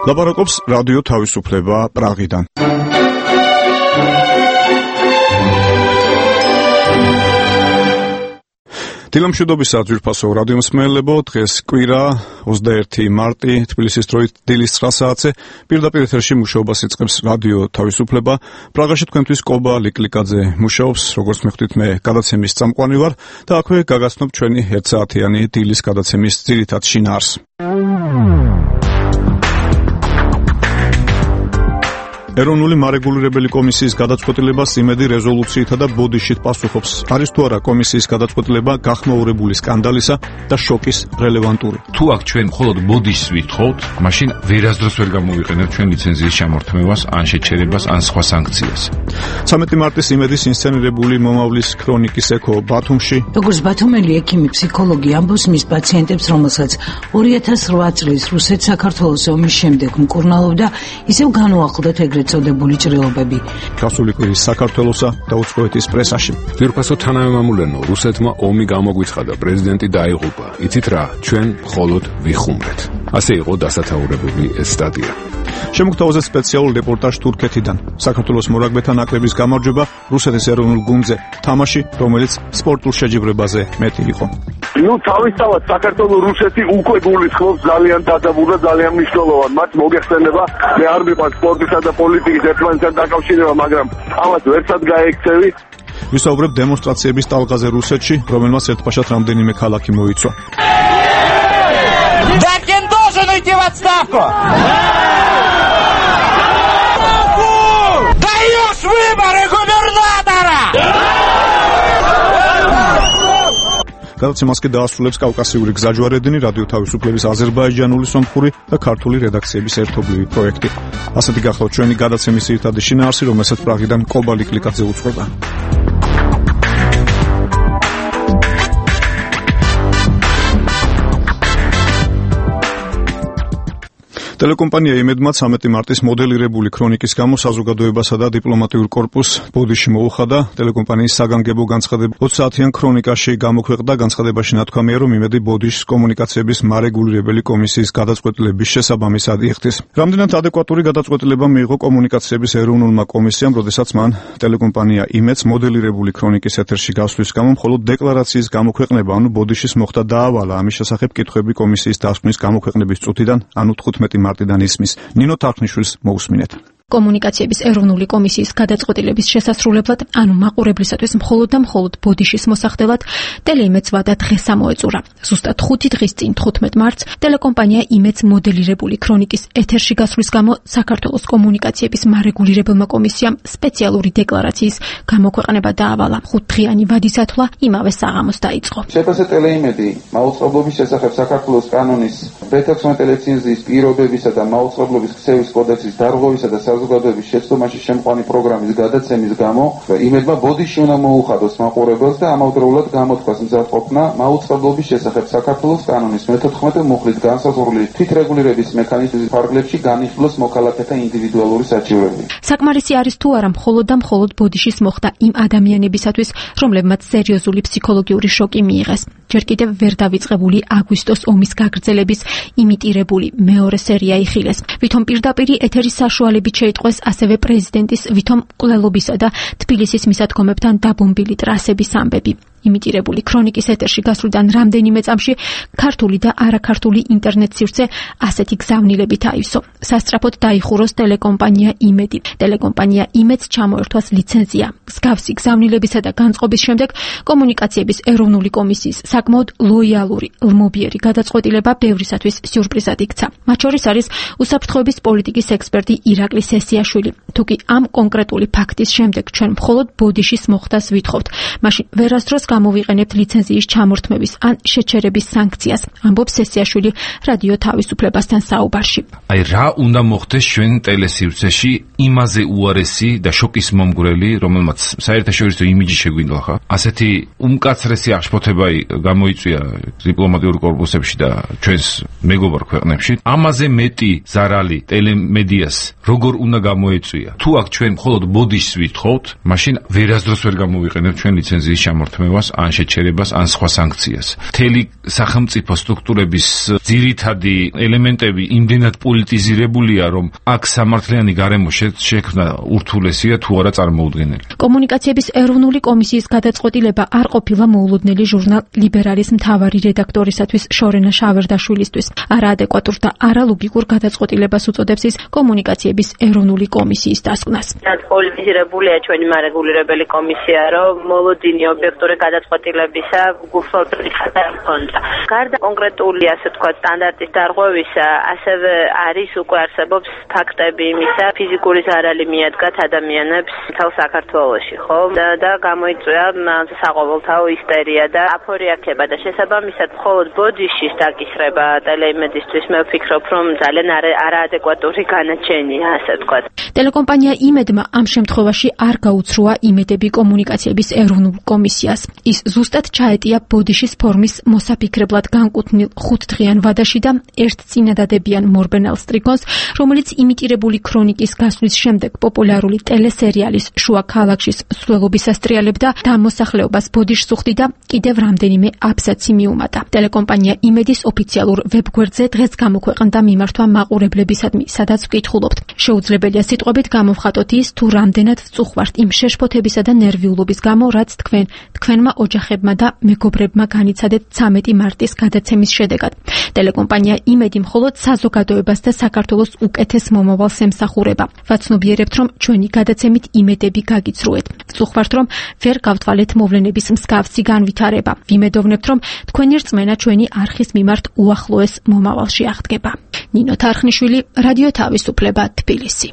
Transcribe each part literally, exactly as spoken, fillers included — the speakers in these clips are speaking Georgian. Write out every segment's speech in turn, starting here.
ლაპარაკობს რადიო თავისუფლება პრაღიდან. დილამშვიდობისა ძვირფასო რადიო მსმენელებო, დღეს კვირა ოცდაერთი მარტი, თბილისის დროით დილის ცხრა საათზე პირდაპირ ეთერში მუშაობას იწყებს რადიო თავისუფლება. პრაღაში თქვენთვის კობა ლიკლიკაძე მუშაობს, როგორც მეხდით მე გადაცემის წამყვანი ვარ და აქვე გაგაცნობ ჩვენი ერთსაათიანი დილის გადაცემის ძირითად შინაარს. ეროვნული მარეგულირებელი კომისიის გადაწყვეტილებას იმედი რეზოლუციითა და ბოდიშით პასუხობს. არის თუ არა კომისიის გადაწყვეტილება გახმაურებული სკანდალისა და შოკის რელევანტური? თუ აქ ჩვენ მხოლოდ ბოდიშს ვითხოვთ, მაშინ ვერასდროს ვერ გამოვიყენებთ ჩვენ ლიცენზიის შემორთმევას, ან შეჩერებას, ან სხვა სანქციას. ცამეტი მარტის იმედის ინსცენირებული მომავლის ქრონიკის ექო ბათუმში. როგორც ბათუმელი ექიმი ფსიქოლოგი ამბობს მის პაციენტებს, რომელსაც ორი ათას რვა წლის რუსეთ-საქართველოს ომის შემდეგ მკურნალობდა, ისევ განუახლდათ ეგრეთ წოდებული ჭრილობები. გასული კვირის საქართველოსა და უცხოეთის პრესაში. ძვირფასო თანამემამულენო, რუსეთმა ომი გამოგვიცხადა, პრეზიდენტი დაიღუპა. იცით რა, ჩვენ მხოლოდ ვიხუმრეთ. ასე იყო დასათაურებული ეს სტატია. შემოგთავაზეთ სპეციალურ რეპორტაჟ თურქეთიდან. საქართველოს მორაგბეთა ნაკრების გამარჯვება რუსეთის ეროვნულ გუნდზე, თამაში, რომელიც სპორტულ შეჯიბრებაზე მეტი იყო. ნუ თავისთავად საქართველოს რუსეთი უკვე გულისხმობს ძალიან დადაბუდა, ძალიან მნიშვნელოვან. მათ მოგეხსენება, მე არ მიყვარს სპორტისა და პოლიტიკის ერთმანეთთან დაკავშირება, მაგრამ ამას ვერცად გაექცევი. ვისაუბრებ დემონსტრაციების ტალღაზე რუსეთში, რომელმაც ერთბაშად რამდენიმე ქალაქი მოიცვა. Дакин должен уйти в отставку! Даешь выборы губернатора! გადაცემას კი დაასრულებს კავკასიური გზაჯვარედინი, რადიო თავისუფლების აზერბაიჯანული სომხური და ქართული რედაქციების ერთობლივი პროექტი. ასეთი გახლავთ ჩვენი გადაცემის ძირითადი შინაარსი, რომელსაც პრაღიდან კობა ლიკლიკაძე უძღვება. ტელეკომპანია იმედმა ცამეტი მარტის მოდელირებული ქრონიკის გამო საზოგადოებასა და დიპლომატიურ კორპუსს ბოდიში მოუხადა. ტელეკომპანიის საგანგებო განცხადება ოცი საათიან ქრონიკაში გამოქვეყნდა. განცხადებაში ნათქვამია, რომ იმედი ბოდიშს კომუნიკაციების მარეგულირებელი კომისიის გადაწყვეტილების შესაბამისად იხდის. რამდენად ადეკვატური გადაწყვეტილება მიიღო კომუნიკაციების ეროვნულმა კომისიამ, როდესაც მან ტელეკომპანია იმედს მოდელირებული ქრონიკის ეთერში გასვლის გამო მხოლოდ დეკლარაციის გამოქვეყნება, ანუ ბოდიშის მოხდა დაავალა. ამის შესახებ კითხვები კომისიის დასკვნის გამოქვეყნების წუთიდან, ანუ თხუთმეტი მარტიდან ისმის. ნინო თარხნიშვილს მოусმინეთ. კომუნიკაციების ეროვნული კომისიის გადაწყვეტილების შესასრულებლად, ანუ მაყურებლისათვის მხოლოდ და მხოლოდ ბოდიშის მოსახდელად, ტელეიმედს ვადა დღეს ამოეწურა. ზუსტად ხუთი დღის წინ თხუთმეტ მარტს ტელეკომპანია იმედს მოდელირებული ქრონიკის ეთერში გასვლის გამო საქართველოს კომუნიკაციების მარეგულირებელმა კომისიამ სპეციალური დეკლარაციის გამოქვეყნება დაავალა. ხუთდღიანი ვადის ათვლა იმავე საღამოს დაიწყო. შეფასე ტელეიმედი მაუწყებლობის შესახებ საქართველოს კანონის ბ თექვსმეტ ლიცენზიის პირობებისა და მაუწყებლობის ქცევის კოდექსის დარღვევისა და საზოგადოების შეცდომაში შემყვანი პროგრამის გადაცემის გამო იმედმა ბოდიში უნდა მოუხადოს მაყურებელს და ამავდროულად გამოთქვას მზადყოფნა მაუწყებლობის შესახებ საქართველოს კანონის მეთოთხმეტე მუხლით განსაზღვრული თვითრეგულირების მექანიზმის ფარგლებში განიხილოს მოქალაქეთა ინდივიდუალური საჩივრები. საკმარისი არის თუ არა მხოლოდ და მხოლოდ ბოდიშის მოხდა იმ ადამიანებისათვის, რომლებმაც სერიოზული ფსიქოლოგიური შოკი მიიღეს. ჯერ კიდევ ვერ დავიწყებული აგვისტოს ომის გაგრძელების იმიტირებული მეორე სერია იხილეს. ვითომ პირდაპირი ეთერის საშუალებით შეიტყვეს ასევე პრეზიდენტის ვითომ მკვლელობისა და თბილისის მისადგომებთან დაბომბილი ტრასების ამბები. იმიტირებული ქრონიკის ეთერში გასვლიდან რამდენიმე წამში ქართული და არაქართული ინტერნეტ სივრცე ასეთი გზავნილებით აივსო. სასწრაფოდ დაიხუროს ტელეკომპანია იმედი. ტელეკომპანია იმედს ჩამოერთვას ლიცენზია. მსგავსი გზავნილებისა და განწყობის შემდეგ კომუნიკაციების ეროვნული კომისიის საკმაოდ ლოიალური, ლმობიერი გადაწყვეტილება ბევრისათვის სიურპრიზად იქცა. მათ შორის არის უსაფრთხოების პოლიტიკის ექსპერტი ირაკლი სესიაშვილი. თუკი ამ კონკრეტული ფაქტის შემდეგ ჩვენ მხოლოდ ბოდიშის მოხდას ვითხოვთ, მაშინ ვერასდროს გამოვიყენებთ ლიცენზიის ჩამორთმევის ან შეჩერების სანქციას, ამბობს სესიაშვილი რადიო თავისუფლებასთან საუბარში. აი რა უნდა მოხდეს ჩვენ ტელესივრცეში იმაზე უარესი და შოკის მომგვრელი, რომელმაც საერთაშორისო იმიჯი შეგვინდა ხა? ასეთი უმკაცრესი აღშფოთება გამოიწვია დიპლომატიურ კორპუსებში და ჩვენს მეგობარ ქვეყნებში. ამაზე მეტი ზარალი ტელემედიას როგორ უნდა გამოეწვია? თუ აქ ჩვენ მხოლოდ ბოდიშს ვითხოვთ, მაშინ ვერასდროს ვერ გამოვიყენებთ ჩვენ ლიცენზიის ჩამორთმევას გადაცემას, ან შეჩერებას, ან სხვა სანქციას. მთელი სახელმწიფო სტრუქტურების ძირითადი ელემენტები იმდენად პოლიტიზირებულია, რომ აქ სამართლიანი გარემო შექმნა ურთულესია თუ არა წარმოუდგენელი. კომუნიკაციების ეროვნული კომისიის გადაწყვეტილება არ ყოფილა მოულოდნელი ჟურნალ ლიბერალის მთავარი რედაქტორისათვის შორენა შავერდაშვილისთვის. არაადეკვატურ და არალოგიკურ გადაწყვეტილებას უწოდებს ის კომუნიკაციების ეროვნული კომისიის დასკვნას. პოლიტიზირებულია ჩვენი მარეგულირებელი კომისია, რომ მოლოდინი ობიექტური გადაწყვეტილებისა გულსხვედრი ხარდა. გარდა კონკრეტული, ასე ვთქვათ, სტანდარტის დარღვევისა, ასევე არის უკვე არსებობს ფაქტები იმისა, ფიზიკური ზარალი მიადგათ ადამიანებს თელ საქართველოში, ხო? და, და გამოიწვია საყოველთაო ისტერია და აფორიაქება და შესაბამისად მხოლოდ ბოდიშის დაკისრება ტელეიმედისთვის მე ვფიქრობ, რომ ძალიან არაადეკვატური განაჩენია, ასე ვთქვათ. ტელეკომპანია იმედმა ამ შემთხვევაში არ გაუცრუა იმედები კომუნიკაციების ეროვნულ კომისიას. ის ზუსტად ჩაეტია ბოდიშის ფორმის მოსაფიქრებლად განკუთვნილ ხუთდღიან ვადაში და ერთ წინადადებიან მორბენალ სტრიქონს, რომელიც იმიტირებული ქრონიკის გასვლის შემდეგ პოპულარული ტელესერიალის შუა ქალაქშის მსვლელობის ასტრიალებდა და მოსახლეობას ბოდიშს უხდიდა კიდევ რამდენიმე აბზაცი მიუმატა. ტელეკომპანია იმედის ოფიციალურ ვებგვერდზე დღეს გამოქვეყნდა მიმართვა მაყურებლებისადმი, სადაც ვკითხულობთ. შეუძლებელია სიტყვებით გამოვხატოთ ის, თუ რამდენად ვწუხვართ იმ შეშფოთებისა და ნერვიულობის გამო, რაც თქვენ, თქვენმა ოჯახებმა და მეგობრებმა განიცადეთ ცამეტი მარტის გადაცემის შედეგად. ტელეკომპანია იმედი მხოლოდ საზოგადოებას და საქართველოს უკეთეს მომავალს ემსახურება. ვაცნობიერებთ, რომ ჩვენი გადაცემით იმედები გაგიცრუეთ. ვწუხვართ, რომ ვერ გავთვალეთ მოვლენების მსგავსი განვითარება. ვიმედოვნებთ, რომ თქვენი რწმენა ჩვენი არხის მიმართ უახლოეს მომავალში აღდგება. ნინო თარხნიშვილი, რადიო თავისუფლება, თბილისი.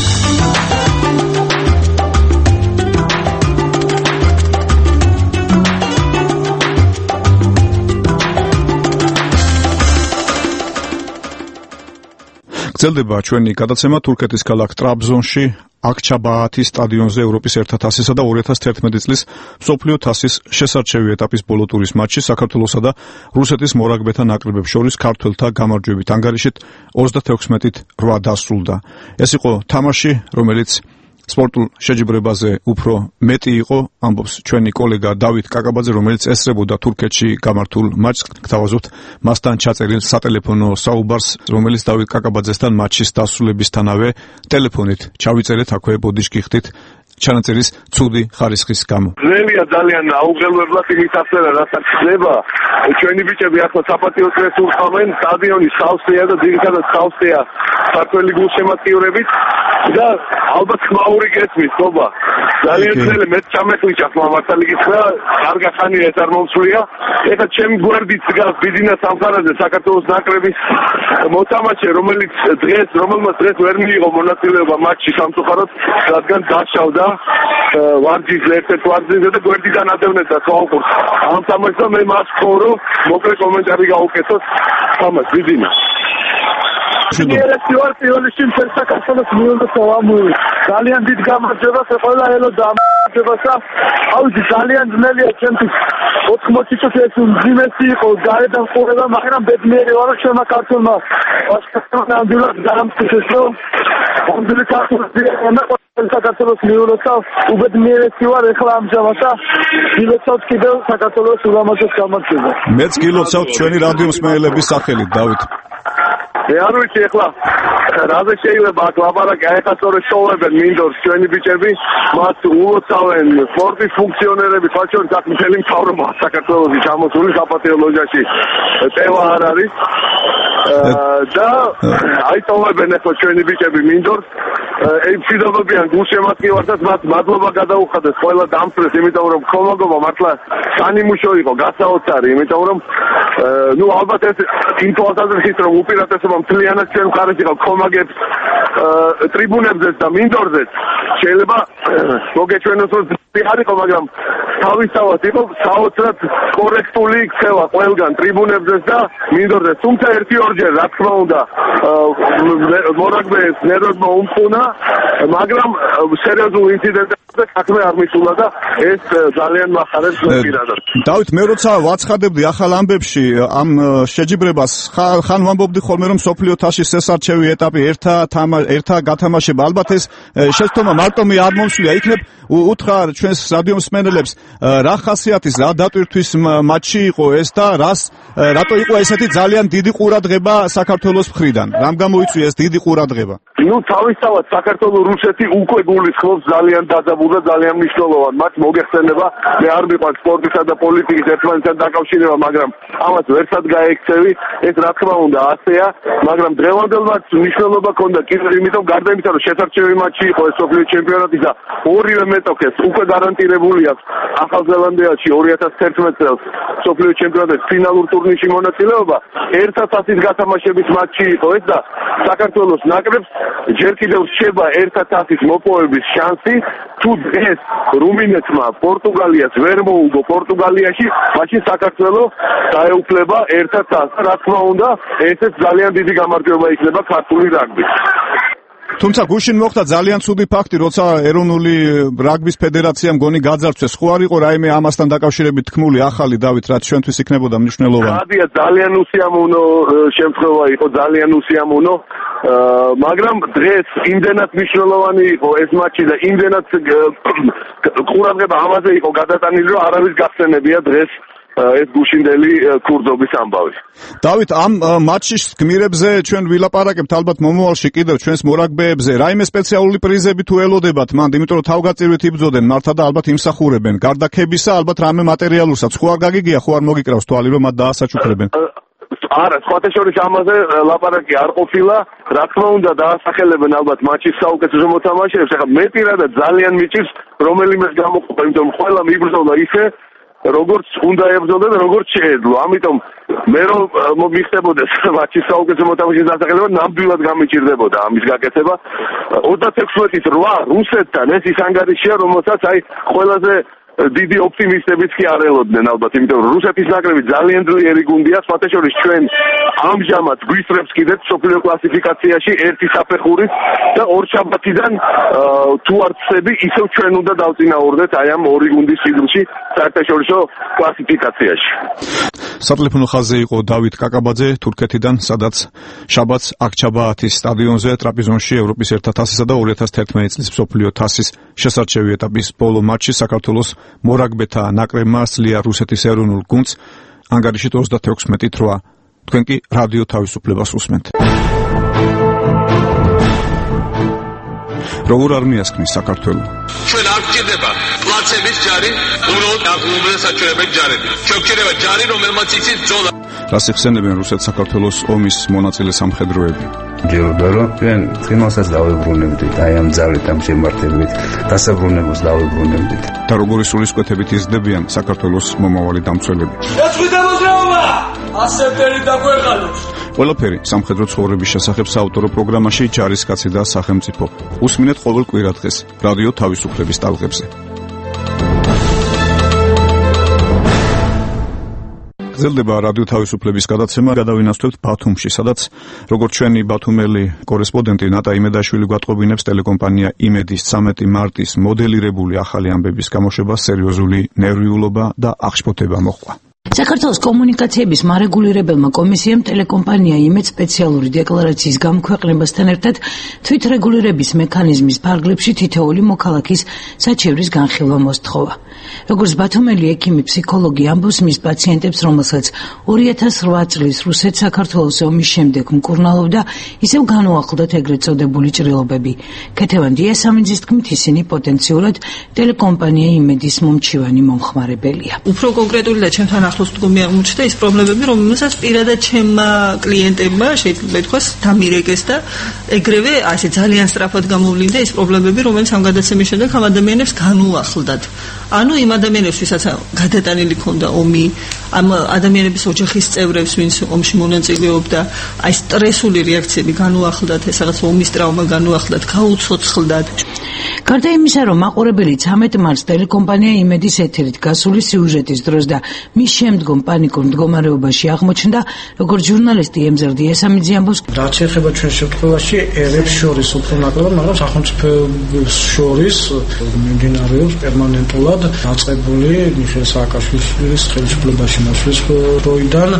გრძელდება ჩვენი გადაცემა თურქეთის ქალაქ ტრაბზონში აქჩაბაათის სტადიონზე ევროპის ერთ ათასისა და ორი ათას თერთმეტი წლის მსოფლიო თასის შესარჩევი ეტაპის ბოლო ტურის მატჩი საქართველოსა და რუსეთის მორაგბეთა ნაკრებებს შორის ქართველთა გამარჯვებით ანგარიშით ოცდათექვსმეტით რვა დასრულდა. ეს იყო თამაში, რომელიც სპორტულ შეჯიბრებაზე უფრო მეტი იყო, ამბობს ჩვენი კოლეგა დავით კაკაბაძე, რომელიც ესწრებოდა თურქეთში გამართულ მატჩს. გთავაზობთ მასთან ჩაწერილ სატელეფონო საუბარს, რომელიც დავით კაკაბაძესთან მატჩის დასრულებისთანავე ტელეფონით ჩავიწერეთ, აქვე ბოდიშკი ხდით ჩანაწერის ცუდი ხარისხის გამო. ძნელია ძალიან აუღელვებლად იმით ახლა რასაც ხდება. ჩვენი ბიჭები ახლა საპატიო წრეს უხმენ, სტადიონი სავსეა და ძირითადად სავსეა საქართველოს გულშემატკივრებით და ალბათ ხმაური გესმის, ხობა. ძალიან ძნელი მეც ჩამეხვიჭა ხმა მართალი გითხრა, კარგა ხანია ეს არ მომსვლია. ეხლა ჩემი გვერდით დგას ბიძინა სამხარაძე საქართველოს ნაკრების მოთამაშე, რომელიც დღეს, რომელმაც დღეს ვერ მიიღო მონაწილეობა მატჩში სამწუხაროდ, რადგან დაშავდა ვარჯიშ ერთ-ერთ ვარჯიშზე და გვერდიდან ადევნებდა კონკურსს. ამ თამაშს და მე მას ვქორო, მოკლე კომენტარი გავუკეთოთ. თამაშ ბიძინა. შეიძლება პირველში მთელ საქართველოს მიუნდო ამური. ძალიან დიდ გამარჯვებას ეყოლა ელო და ამარჯვებასა. აუჯი ძალიან ძნელია ჩემთვის. ოთხმოცი წუთი ეს უმძიმესი იყო, გარედან ყურება, მაგრამ ბედნიერი ვარო ჩვენმა ქართულმა. ვასკაცნამდვილად დაამტკიცეს, რომ ამდილი ქართული საქართველოს მიულოცა უბედნიერესი ვარ ეხლა ამჟამად და გილოცავთ კიდევ საქართველოს ულამაზეს გამარჯვებას. მეც გილოცავთ ჩვენი რადიო მსმენელების სახელით, დავით. მე არ ვიცი ეხლა რაზე შეიძლება აქ ლაპარაკი, აი ხა სწორედ შოვებენ მინდორს ჩვენი ბიჭები, მათ ულოცავენ სპორტის ფუნქციონერები, მათ შორის აქ მთელი მთავრობა საქართველოში ჩამოსული საპატიო ლოჯაში ტევა არ არის და აი წოვებენ ახლა ჩვენი ბიჭები მინდორს, ემშვიდობებიან გულშემატკივარსაც, მათ მადლობა გადაუხადეს ყველა დამწრეს, იმიტომ რომ ხომაგობა მართლა სანიმუშო იყო, გასაოცარი, იმიტომ რომ ნუ ალბათ ეს იმ თვალსაზრისით რომ უპირატესობა მთლიანად ჩვენ მხარეს იყო ხომაგებს ტრიბუნებზეც და მინდორზეც შეიძლება მოგეჩვენოს რომ არ იყო, მაგრამ თავისთავად იყო საოცრად კორექტული იქცევა ყველგან ტრიბუნებზეც და მინდორზეც. თუმცა ერთი ორჯერ რა თქმა უნდა მორაგბეებს ნერვებმა უმხუნა, მაგრამ სერიოზულ ინციდენტებზე საქმე არ მისულა და ეს ძალიან მახარებს პირადად. დავით, მე როცა ვაცხადებდი ახალ ამბებში ამ შეჯიბრებას, ხან ვამბობდი ხოლმე რომ სოფლიო თასის შესარჩევი ეტაპი ეტაპი, ერთა ერთა გათამაშება. ალბათ ეს შეცდომა მარტომი არ მომსვლია. იქნებ უთხრა ჩვენს რადიო მსმენელებს, რა ხასიათის, რა დატვირთვის მატჩი იყო ეს და რას რატო იყო ესეთი ძალიან დიდი ყურადღება საქართველოს მხრიდან? რამ გამოიწვია ეს დიდი ყურადღება? ნუ თავისთავად საქართველოს რუსეთი უკვე გულისხმობს ძალიან დაძაბულ და ძალიან მნიშვნელოვან მატჩს. მოგეხსენება, მე არ მიყვარს სპორტისა და პოლიტიკის ერთმანეთთან დაკავშირება, მაგრამ ამას ვერცად გაექცევი. ეს რა თქმა უნდა ასეა, მაგრამ დღევანდელ მატჩს მნიშვნელობა ჰქონდა კიდევ იმიტომ, გარდა იმისა, რომ შესარჩევი მატჩი იყო ეს სოფლიო ჩემპიონატის და ორივე მეტოქეს უკვე გარანტირებული აქვს ახალ ზელანდიაში ორი ათას თერთმეტ წელს სოფლიო ჩემპიონატის ფინალურ ტურნირში მონაწილეობა. ერთად ასის გათამაშების მატჩი იყო ეს და საქართველოს ნაკრებს ჯერ კიდევ რჩება ერთად ასის მოპოვების შანსი. თუ დღეს რუმინეთმა პორტუგალიას ვერ მოუგო პორტუგალიაში, მაშინ საქართველოს დაეუფლება ერთად ასს. რა თქმა უნდა, ესეც ძალიან დიდი გამარჯვება იქნება ქართული რაგბის. თუმცა გუშინ მოხდა ძალიან ცუდი ფაქტი, როცა ეროვნული რაგბის ფედერაციამ გონი გაძარცვეს. ხო არ იყო რაიმე ამასთან დაკავშირებით თქმული ახალი დავით, რაც ჩვენთვის იქნებოდა მნიშვნელოვანი? გადია, ძალიან უსიამოვნო შემთხვევა იყო, ძალიან უსიამოვნო. მაგრამ დღეს იმდენად მნიშვნელოვანი იყო ეს მატჩი და იმდენად ყურადღება ამაზე იყო გადატანილი, რომ არავის გახსენებია დღეს ეს გუშინდელი ქურდობის ამბავი. დავით, ამ მატჩის გმირებზე ჩვენ ვილაპარაკებთ ალბათ მომავალში კიდევ ჩვენს მორაგბეებზე. რაიმე სპეციალური პრიზები თუ ელოდებათ მანდ, იმიტომ რომ თავგაწირვით იბრძოდნენ მართა და ალბათ იმსახურებენ. გარდა ქებისა, ალბათ რამე მატერიალურსაც ხო არ გაგიგია, ხო არ მოგიკრავს თვალი, რომ მათ დაასაჩუქრებენ? არა, სხვათა შორის ამაზე ლაპარაკი არ ყოფილა. რა თქმა უნდა, დაასახელებენ ალბათ მატჩის საუკეთესო მოთამაშეებს. ახლა მე პირადად ძალიან მიჭირს რომელიმე გამოყოფა, იმიტომ რომ ყველა მიბრძოლა ისე როგორც უნდა ებრძოდა და როგორც შეეძლო. ამიტომ მე რომ მოგიხდებოდეს მატჩის საუკეთესო მოთამაშის დასახელება, ნამდვილად გამიჭირდებოდა ამის გაკეთება. ოცდათექვსმეტის რვა რუსეთთან ეს ის ანგარიშია, რომელსაც აი ყველაზე დიდი ოპტიმისტებიც კი არ ელოდნენ ალბათ, იმიტომ რომ რუსეთის ნაკრები ძალიან ძლიერი გუნდია, სხვათა შორის ჩვენ ამჟამად გვისწრებს კიდეც სოფლიო კლასიფიკაციაში ერთი საფეხურით და ორშაბათიდან თუ არ ვწები, ისევ ჩვენ უნდა დავწინააღმდეგოთ აი ამ ორი გუნდის სიგრძში საერთაშორისო კლასიფიკაციაში. სატელეფონო ხაზზე იყო დავით კაკაბაძე თურქეთიდან, სადაც შაბათს აქჩაბაათის სტადიონზე ტრაპიზონში ევროპის ერთა თასისა და ორი ათას თერთმეტი წლის მსოფლიო თასის შესარჩევი ეტაპის ბოლო მატჩში საქართველოს მორაგბეთა ნაკრებმა სლია რუსეთის ეროვნულ გუნდს ანგარიშით ოცდათექვსმეტი რვა. თქვენ კი რადიო თავისუფლებას უსმენთ. როგორ არმიას ქმნის საქართველო? ჩვენ არ გვჭირდება პლაცების ჯარი, უბრალოდ აღლუმრენ საჩვენებელი ჯარები. ჩვენ გვჭირდება ჯარი, რომელმაც იცის ბრძოლა. რას იხსენებენ რუსეთ-საქართველოს ომის მონაწილე სამხედროები? ჯეროდა რომ ჩვენ წინასაც დავებრუნებდით აი ამ ძალით, ამ შემართებით, დასაბრუნებულს დავებრუნებდით. და როგორი სულისკვეთებით იზრდებიან საქართველოს მომავალი დამცველები? ეს ვიდა მოძრაობა! ასეთერი დაგვეღალოს. ყველაფერი სამხედრო ცხოვრების შესახებ საავტორო პროგრამაში ჯარისკაცი და სახელმწიფო. უსმინეთ ყოველ კვირადღეს რადიო თავისუფლების ტალღებზე. გრძელდება რადიო თავისუფლების გადაცემა. გადავინაცვლებთ ბათუმში, სადაც როგორც ჩვენი ბათუმელი კორესპონდენტი ნატა იმედაშვილი გვატყობინებს, ტელეკომპანია იმედის ცამეტი მარტის მოდელირებული ახალი ამბების გამოშვება სერიოზული ნერვიულობა და აღშფოთება მოჰყვა. საქართველოს კომუნიკაციების მარეგულირებელმა კომისიამ ტელეკომპანია იმედს სპეციალური დეკლარაციის გამქვეყნებასთან ერთად თვითრეგულირების მექანიზმის ფარგლებში თითოეული მოქალაქის საჩივრის განხილვა მოსთხოვა. როგორც ბათუმელი ექიმი ფსიქოლოგი ამბობს მის პაციენტებს, რომელსაც ორი ათას რვა წლის რუსეთ-საქართველოს ომის შემდეგ მკურნალობდა, ისევ განუახლდათ ეგრეთ წოდებული ჭრილობები. ქეთევან დიასამინძის თქმით, ისინი პოტენციურად ტელეკომპანია იმედის მომჩივანი მომხმარებელია. უფრო კონკრეტული და ჩემთან ახლოს მდგომი აღმოჩნდა ის პრობლემები, რომელსაც პირადად ჩემმა კლიენტებმა შეიძლება ითქვას დამირეკეს და ეგრევე ასე ძალიან სწრაფად გამოვლინდა ის პრობლემები, რომელიც ამ გადაცემის შემდეგ ამ ადამიანებს განუახლდათ. ანუ იმ ადამიანებს, ვისაც გადატანილი ქონდა ომი, ამ ადამიანების ოჯახის წევრებს, ვინც ომში მონაწილეობდა, აი სტრესული რეაქციები განუახლდათ, ეს რაღაც ომის ტრავმა განუახლდათ, გაუცოცხლდათ. გარდა იმისა, რომ მაყურებელი ცამეტ მარტს ტელეკომპანია იმედის ეთერით გასული სიუჟეტის დროს და მის შემდგომ პანიკურ მდგომარეობაში აღმოჩნდა, როგორც ჟურნალისტი ემზარ დიასამიძე ამბობს, რაც ეხება ჩვენ შემთხვევაში ერებს შორის უფრო ნაკლებად, მაგრამ სახელმწიფოებს შორის მიმდინარეობს პერმანენტულად დაწყებული მიხეილ სააკაშვილის ხელისუფლებაში მოსვლის დროიდან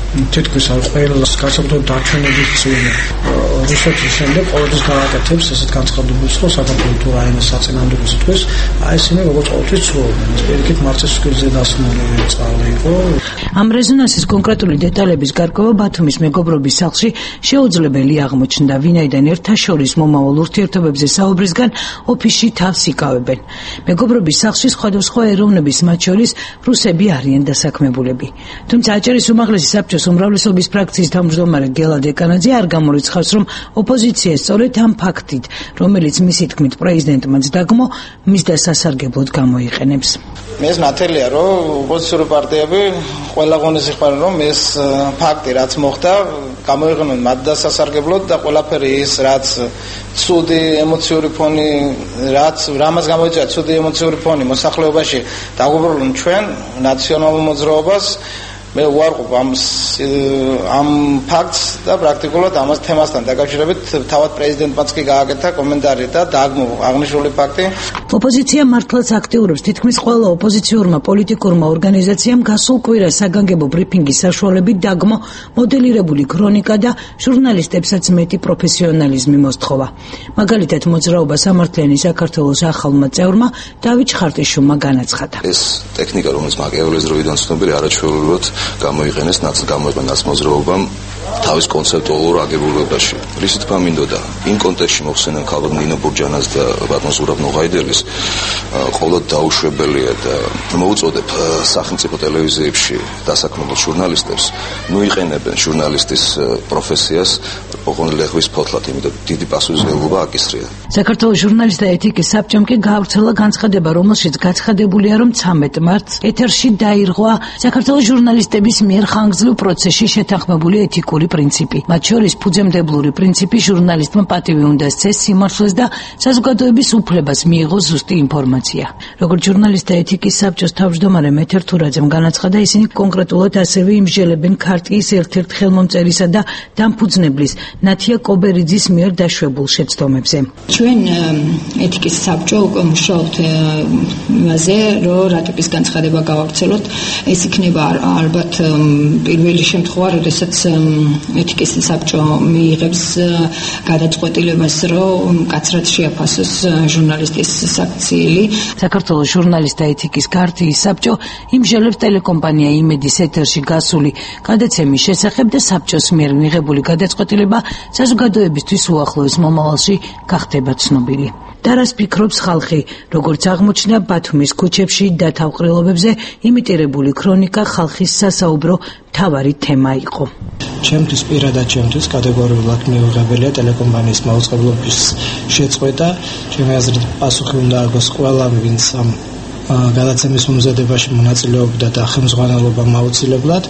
თითქოს არ ყველა განსაკუთრებით დაჩვენების წინ რუსეთის შემდეგ ყოველთვის გააკეთებს ესეთ განცხადებებს, რომ საქართველოს თუ რაიმე საწინააღმდეგო სიტყვის, აი ისინი როგორც ყოველთვის ცდილობენ. პირიქით მარცხის სქესზე დასმული წყალი იყო. ამ რეზონანსის კონკრეტული დეტალების გარკვევა ბათუმის მეგობრობის სახლში შეუძლებელი აღმოჩნდა, ვინაიდან ერთაშორის მომავალ ურთიერთობებზე საუბრისგან ოფისში თავს იკავებენ. მეგობრობის სახლში სხვადასხვა ეროვნების, მათ შორის რუსები არიან დასაქმებულები. თუმცა აჭარის უმაღლესი საბჭოს უმრავლესობის ფრაქციის თავმჯდომარე გელად ეკანაძე არ გამორიცხავს, რომ ოპოზიცია სწორედ ამ ფაქტით, რომელიც მისი თქმით პრეზიდენტმაც დაგმო, მის დასასარგებლოდ გამოიყენებს. მე ნათელია, რომ ოპოზიციური პარტიები ყველა ღონეს იხმარენ, რომ ეს ფაქტი რაც მოხდა, გამოიყენონ მათ დასასარგებლოდ და ყველაფერი ის რაც ცუდი ემოციური ფონი, რაც რამაც გამოიწვია ცუდი ემოციური ფონი მოსახლეობაში დაგუბრუნონ ჩვენ ნაციონალურ მოძრაობას. მე ვარყოფ ამ ამ ფაქტს და პრაქტიკულად ამას თემასთან დაკავშირებით თავად პრეზიდენტმაც კი გააკეთა კომენტარი და დააგმო აღნიშნული ფაქტი. ოპოზიცია მართლაც აქტიურობს თითქმის ყველა ოპოზიციურმა პოლიტიკურმა ორგანიზაციამ გასულ კვირას საგანგებო ბრიფინგის საშუალებით დაგმო მოდელირებული ქრონიკა და ჟურნალისტებსაც მეტი პროფესიონალიზმი მოსთხოვა. მაგალითად მოძრაობა სამართლიანი საქართველოს ახალმა წევრმა დავით ჩხარტიშვილმა განაცხადა. ეს ტექნიკა, რომელიც მაკიაველის დროიდან ცნობილი, არაჩვეულებრივად გამოიყენეს ნაც გამოიყენეს მოძრაობამ თავის კონცეპტუალურ აგებულებაში. რისი თქმა მინდოდა, იმ კონტექსტში მოხსენენ ქალბატონ ნინო ბურჯანას და ბატონ ზურაბ ნოღაიდელის ყოველდღე დაუშვებელია და მოუწოდებ სახელმწიფო ტელევიზიებში დასაქმებულ ჟურნალისტებს ნუ იყენებენ ჟურნალისტის პროფესიას ოღონდ ლეხვის ფოთლად, იმიტომ დიდი პასუხისმგებლობა აკისრია. საქართველოს ჟურნალისტთა ეთიკის საბჭომ კი გაავრცელა განცხადება, რომელშიც გაცხადებულია, რომ ცამეტ მარტს ეთერში დაირღვა საქართველოს ჟურნალისტების მიერ ხანგრძლივ პროცესში შეთანხმებული ეთიკური პრინციპი. მათ შორის ფუძემდებლური პრინციპი ჟურნალისტმა პატივი უნდა სცეს სიმართლეს და საზოგადოების უფლებას მიიღოს ზუსტი ინფორმაცია. როგორც ჟურნალისტთა ეთიკის საბჭოს თავმჯდომარე მეთერ თურაძემ განაცხადა, ისინი კონკრეტულად ასევე იმსჯელებენ ქარტიის ერთ-ერთ ხელმომწერისა და დამფუძნებლის ნათია კობერიძის მიერ დაშვებულ შეცდომებზე. ჩვენ ეთიკის საბჭო უკვე მუშაობთ იმაზე, რომ რა ტიპის განცხადება გავავრცელოთ. ეს იქნება ალბათ პირველი შემთხვევა, როდესაც ეთიკის საბჭო მიიღებს გადაწყვეტილებას, რომ კაცრად შეაფასოს ჟურნალისტის საქციელი. საქართველოს ჟურნალისტთა ეთიკის ქარტიის საბჭო იმსჯელებს ტელეკომპანია იმედის ეთერში გასული გადაცემის შესახებ და საბჭოს მიერ მიღებული გადაწყვეტილება საზოგადოებისთვის უახლოეს მომავალში გახდება ცნობილი. და რას ფიქრობს ხალხი, როგორც აღმოჩნდა ბათუმის ქუჩებში და თავყრილობებზე იმიტირებული ქრონიკა ხალხის სასაუბრო მთავარი თემა იყო. ჩემთვის პირადად ჩემთვის კატეგორიულად მიუღებელია ტელეკომპანიის მაუწყებლობის შეწყვეტა. ჩემი აზრით პასუხი უნდა აგოს ყველა, ვინც ამ გადაცემის მომზადებაში მონაწილეობდა და ხელმძღვანელობა მაუცილებლად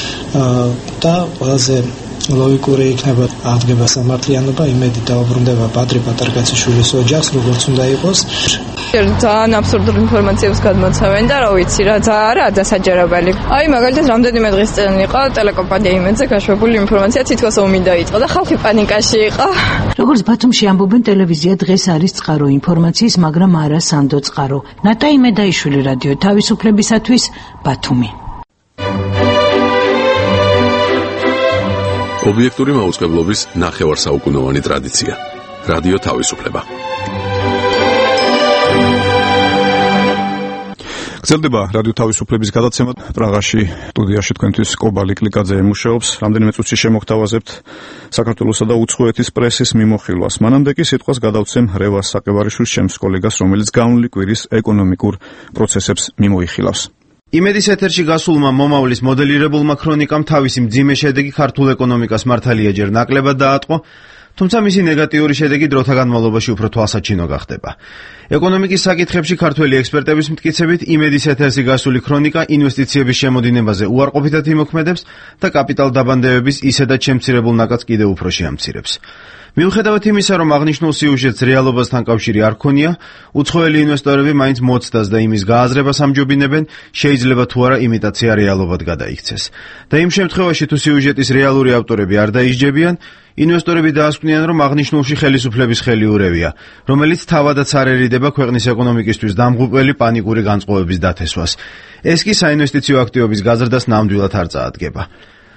და ყველაზე ლოგიკური იქნება აღდგება სამართლიანობა, იმედი დაუბრუნდება პატრი პატარკაციშვილის ოჯახს, როგორც უნდა იყოს. ძალიან აბსურდული ინფორმაციებს გადმოცემენ და რა ვიცი რა, ძალიან დასაჯერებელი. აი მაგალითად რამდენიმე დღის წინ იყო ტელეკომპანია იმედზე გაშვებული ინფორმაცია, თითქოს ომი დაიწყო და ხალხი პანიკაში იყო. როგორც ბათუმში ამბობენ, ტელევიზია დღეს არის წყარო ინფორმაციის, მაგრამ არა სანდო წყარო. ნატა იმედაიშვილი, რადიო თავისუფლებისათვის, ბათუმი. ობიექტური მაუწყებლობის ნახევარსაუკუნოვანი ტრადიცია. რადიო თავისუფლება. გრძელდება რადიო თავისუფლების გადაცემა. პრაღაში სტუდიაში თქვენთვის კობა ლიკლიკაძე მუშაობს. რამდენიმე წუთში შემოგთავაზებთ საქართველოსა და უცხოეთის პრესის მიმოხილვას. მანამდე კი სიტყვას გადავცემ რევას საყევარიშვილის ჩემს კოლეგას, რომელიც განვლილი კვირის ეკონომიკურ პროცესებს მიმოიხილავს. იმედის ეთერში გასულმა მომავლის მოდელირებულმა ქრონიკამ თავისი მძიმე შედეგი ქართულ ეკონომიკას მართალია ჯერ ნაკლებად დაატყო, თუმცა მისი ნეგატიური შედეგი დროთა განმავლობაში უფრო თვალსაჩინო გახდება. ეკონომიკის საკითხებში ქართველი ექსპერტების მტკიცებით, იმედის ეთერში გასული ქრონიკა ინვესტიციების შემოდინებაზე უარყოფითად იმოქმედებს და კაპიტალ დაბანდებების ისედაც შემცირებულ ნაკადს კიდევ უფრო შეამცირებს. მიუხედავად იმისა, რომ აღნიშნულ სიუჟეტს რეალობასთან კავშირი არ ჰქონია, უცხოელი ინვესტორები მაინც მოცდას და იმის გააზრებას ამჯობინებენ, შეიძლება თუ არა იმიტაცია რეალობად გადაიქცეს. და იმ შემთხვევაში, თუ სიუჟეტის რეალური ავტორები არ დაისჯებიან, ინვესტორები დაასკვნიან, რომ აღნიშნულში ხელისუფლების ხელი ურევია, რომელიც თავადაც არ ერიდება ქვეყნის ეკონომიკისთვის დამღუპველი პანიკური განწყობების დათესვას. ეს კი საინვესტიციო აქტივობის გაზრდას ნამდვილად არ წაადგება.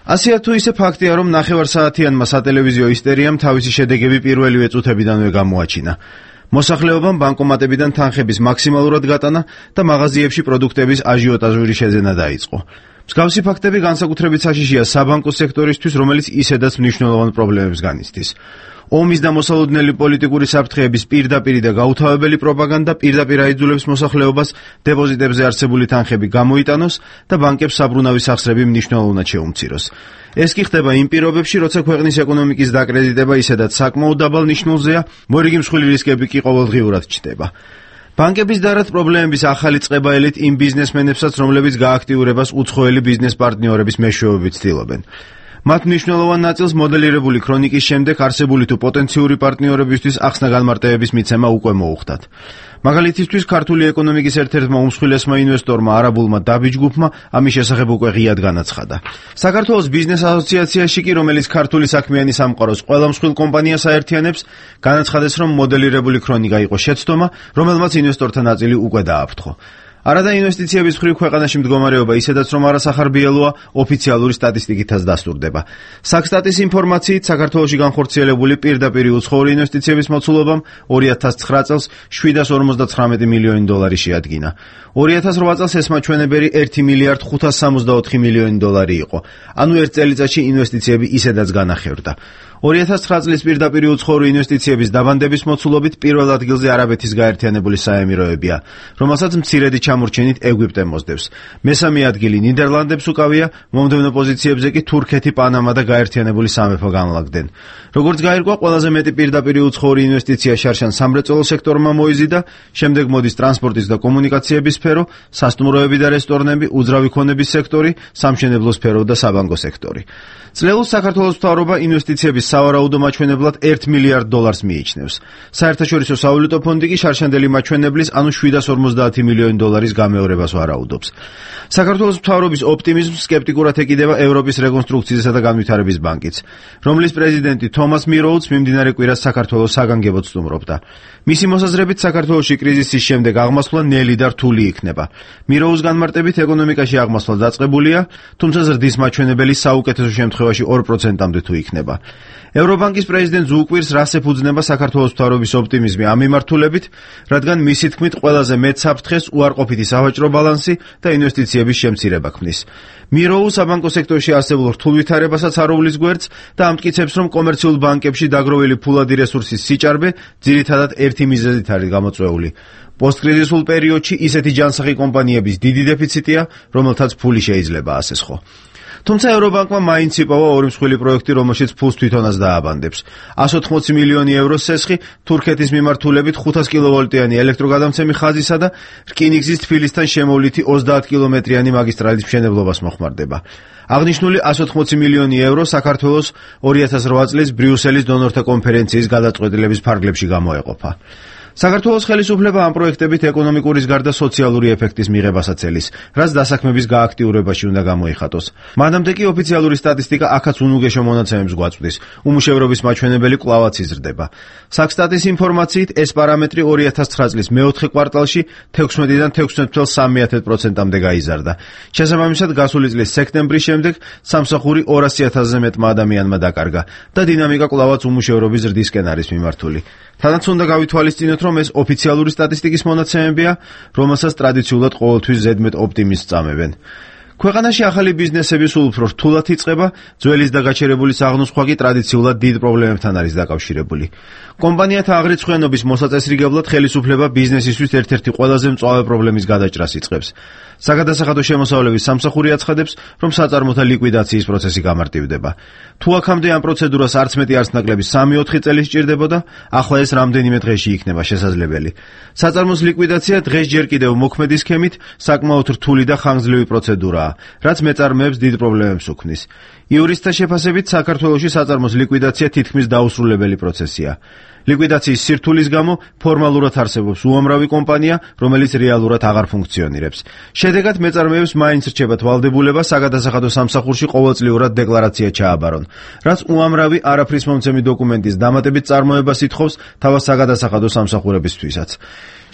ასეა თუ ისე ფაქტია, რომ ნახევარსაათიანმა სატელევიზიო ისტერიამ თავისი შედეგები პირველივე წუთებიდანვე გამოაჩინა. მოსახლეობამ ბანკომატებიდან თანხების მაქსიმალურად გატანა და მაღაზიებში პროდუქტების აჟიოტაჟური შეძენა დაიწყო. მსგავსი ფაქტები განსაკუთრებით საშიშია საბანკო სექტორისთვის, რომელიც ისედაც მნიშვნელოვან პრობლემებს განიცდის. ომის და მოსალოდნელი პოლიტიკური საფრთხეების პირდაპირი და გაუთავებელი პროპაგანდა პირდაპირ აიძულებს მოსახლეობას დეპოზიტებზე არსებული თანხები გამოიტანოს და ბანკებს საბრუნავი სახსრები მნიშვნელოვნად შეუმციროს. ეს კი ხდება იმ პირობებში, როცა ქვეყნის ეკონომიკის დაკრედიტება ისედაც საკმაოდ დაბალ ნიშნულზეა, მორიგი მსხვილი რისკები კი ყოველდღიურად ჩნდება. ბანკების დარად პრობლემების ახალი წყებაელით იმ ბიზნესმენებსაც, რომლებიც გააქტიურებას უცხოელი ბიზნეს პარტნიორების მეშვეობით ცდილობენ. მათ მნიშვნელოვან ნაწილს მოდელირებული ქრონიკის შემდეგ არსებული თუ პოტენციური პარტნიორებისთვის ახსნა განმარტებების მიცემა უკვე მოუხდათ. მაგალითისთვის, ქართული ეკონომიკის ერთ-ერთმა უმსხვილესმა ინვესტორმა არაბულმა დაბიჯ ჯგუფმა ამის შესახებ უკვე ღიად განაცხადა. საქართველოს ბიზნეს ასოციაციაში კი, რომელიც ქართული საქმიანი სამყაროს ყველა მსხვილ კომპანიას აერთიანებს, განაცხადეს, რომ მოდელირებული ქრონიკა იყო შეცდომა, რომელმაც ინვესტორთა ნაწილი უკვე დააფრთხო. არადა ინვესტიციების მხრივ ქვეყანაში მდგომარეობა ისედაც რომ არასახარბიელოა, ოფიციალური სტატისტიკითაც დასტურდება. საქსტატის ინფორმაციით, საქართველოში განხორციელებული პირდაპირი უცხოური ინვესტიციების მოცულობამ ორი ათას ცხრა წელს შვიდას ორმოცდაცხრამეტი მილიონი დოლარი შეადგინა. ორი ათას რვა წელს ეს მაჩვენებელი ერთი მილიარდ ხუთას სამოცდაოთხი მილიონი დოლარი იყო. ანუ ერთ წელიწადში ინვესტიციები ისედაც განახევრდა. ორი ათას ცხრა წლის პირდაპირი უცხოური ინვესტიციების დაბანდების მოცულობით პირველ ადგილზე არაბეთის გაერთიანებული საემიროებია, რომელსაც მცირედი ჩამორჩენით ეგვიპტე მოსდევს. მესამე ადგილი ნიდერლანდებს უკავია, მომდევნო პოზიციებზე კი თურქეთი, პანამა და გაერთიანებული სამეფო განლაგდნენ. როგორც გაირკვა, ყველაზე მეტი პირდაპირი უცხოური ინვესტიცია შარშან სამრეწველო სექტორმა მოიზიდა, შემდეგ მოდის ტრანსპორტის და კომუნიკაციების სფერო, სასტუმროები და რესტორნები, უძრავი ქონების სექტორი, სამშენებლო სფერო და საბანკო სექტორი. წლეულს საქართველოს მთავრობა ინვესტიციების სავარაუდო მაჩვენებლად ერთ მილიარდ დოლარს მიიჩნევს. საერთაშორისო სავალუტო ფონდი კი შარშანდელი მაჩვენებლის, ანუ შვიდას ორმოცდაათი მილიონი დოლარის გამეორებას ვარაუდობს. საქართველოს მთავრობის ოპტიმიზმს სკეპტიკურად ეკიდება ევროპის რეკონსტრუქციისა და განვითარების ბანკიც, რომლის პრეზიდენტი თომას მიროუც მიმდინარე კვირას საქართველოს საგანგებოდ სტუმრობდა. მისი მოსაზრებით, საქართველოში კრიზისის შემდეგ აღმასვლა ნელი და რთული იქნება. მიროუს განმარტებით, ეკონომიკაში აღმასვლა დაწყებულია, თუმცა ზრდის მაჩვენებელი საუკეთესო შემთხვევაში ორ პროცენტამდე თუ იქნება. ევრობანკის პრეზიდენტ ზუკვირს რას ეფუძნება საქართველოს მთავრობის ოპტიმიზმი ამ მიმართულებით, რადგან მისი თქმით ყველაზე მეტ საფრთხეს უარყოფითი სავაჭრო ბალანსი და ინვესტიციების შემცირება ქმნის. მიროუ საბანკო სექტორში არსებულ რთულ ვითარებასაც აროვლის გვერდს და ამტკიცებს, რომ კომერციულ ბანკებში დაგროვილი ფულადი რესურსის სიჭარბე ძირითადად ერთი მიზეზით არის გამოწვეული. პოსტკრიზისულ პერიოდში ისეთი ჯანსაღი კომპანიების დიდი დეფიციტია, რომელთაც ფული შეიძლება ასესხო. თუმცა ევრობანკმა მაინც იპოვა ორი მსხვილი პროექტი, რომელშიც ფულს თვითონაც დააბანდებს. εκατს ოცდაოთხი მილიონი ევროს სესხი თურქეთის მიმართულებით ხუთას კილოვოლტიანი ელექტროგადამცემი ხაზისა და რკინიგზის თბილისთან შემოვლითი ოცდაათ კილომეტრიანი მაგისტრალის მშენებლობას მოხმარდება. აღნიშნული εκατს ოცდაოთხი მილიონი ევრო საქართველოს ორი ათას რვა წლის ბრიუსელის დონორთა კონფერენციის გადაწყვეტილების ფარგლებში გამოეყოფა. საქართველოს ხელისუფლება ამ პროექტებით ეკონომიკურის გარდა სოციალური ეფექტის მიღებასაც ელის, რაც დასაქმების გააქტიურებაში უნდა გამოიხატოს. მანამდე კი ოფიციალური სტატისტიკა აქაც უნუგეშო მონაცემებს გვაწვდის, უმუშევრობის მაჩვენებელი კვლავაც იზრდება. საქსტატის ინფორმაციით, ეს პარამეტრი ორი ათას ცხრა წლის მეოთხე კვარტალში თექვსმეტიდან თექვსმეტ ფუძე სამი პროცენტამდე გაიზარდა. შესაბამისად, გასული წლის სექტემბრის შემდეგ სამსახური ორასი ათასზე მეტმა ადამიანმა დაკარგა და დინამიკა კვლავაც უმუშევრობის ზრდისკენ არის მიმართული. თანაც უნდა გავითვალისწინოთ, რომ ეს ოფიციალური სტატისტიკის მონაცემებია, რომელსაც ტრადიციულად ყოველთვის ზედმეტ ოპტიმიზმს წამებენ. ქვეყანაში ახალი ბიზნესები სულ უფრო რთულად იწყება, ძველის და გაჩერებული საღნუცხვა კი ტრადიციულად დიდ პრობლემებთან არის დაკავშირებული. კომპანიათა აღრიცხვიანობის მოსაწესრიგებლად ხელისუფლება ბიზნესისთვის ერთ-ერთი ყველაზე მწვავე პრობლემის გადაჭრას იწყებს. საგადასახადო შემოსავლების სამსახური აცხადებს, რომ საწარმოთა ლიკვიდაციის პროცესი გამარტივდება. თუ აქამდე ამ პროცედურას არც მეტი არც ნაკლები სამი ოთხი წელი სჭირდებოდა, ახლა ეს რამდენიმე დღეში იქნება შესაძლებელი. საწარმოს ლიკვიდაცია დღეს ჯერ კიდევ მოქმედი სქემით საკმაოდ რთული და ხანგრძლივი პროცედურაა, რაც მეწარმეებს დიდ პრობლემებს უქმნის. იურისტთა შეფასებით, საქართველოში საწარმოს ლიკვიდაცია თითქმის დაუსრულებელი პროცესია. ლიკვიდაციის სირთულის გამო ფორმალურად არსებობს უამრავი კომპანია, რომელიც რეალურად აღარ ფუნქციონირებს. შედეგად მეწარმეებს მაინც რჩებათ ვალდებულება საგადასახადო სამსახურში ყოველწლიურად დეკლარაცია ჩააბარონ, რაც უამრავი არაფრის მომცემი დოკუმენტის დამატებით წარმოებას ითხოვს თავად საგადასახადო სამსახურებისთვისაც.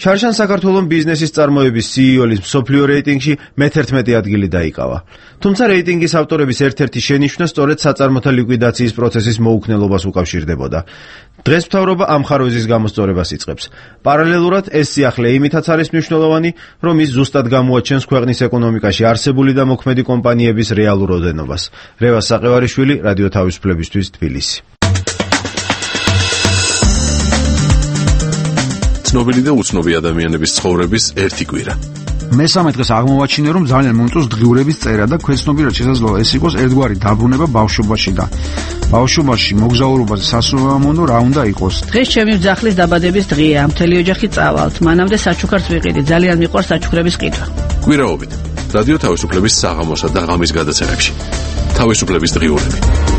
შარშან საქართველოს ბიზნესის წარმოების სი ი ო-ლის მსოფლიო რეიტინგში მეთერთმეტე ადგილი დაიკავა. თუმცა რეიტინგის ავტორების ერთ-ერთი შენიშვნა სწორედ საწარმოთა ლიკვიდაციის პროცესის მოუქნელობას უკავშირდებოდა. დღეს მთავრობა ამ ხარვეზის გამოსწორებას იწყებს. პარალელურად ეს სიახლე იმითაც არის მნიშვნელოვანი, რომ ის ზუსტად გამოაჩენს ქვეყნის ეკონომიკაში არსებული და მოქმედი კომპანიების რეალურ ოდენობას. რევას საყევარიშვილი, რადიო თავისუფლებისთვის, თბილისი. ცნობილი და უცნობი ადამიანების ცხოვრების ერთი კვირა. მესამე დღეს აღმოვაჩინე, რომ ძალიან მომწონს დღიურების წერა და ქვეცნობიერად შესაძლოა ეს იყოს ერთგვარი დაბრუნება ბავშვობაში და ბავშვობაში მოგზაურობაზე სასურველმონო რა უნდა იყოს. დღეს ჩემი ძახლის დაბადების დღეა, მთელი ოჯახი წავალთ. მანამდე საჩუქარს ვიყიდი, ძალიან მიყვარს საჩუქრების ყიდვა. კვირაობით რადიო თავისუფლების საღამოსა და ღამის გადაცემებში. თავისუფლების დღიურები.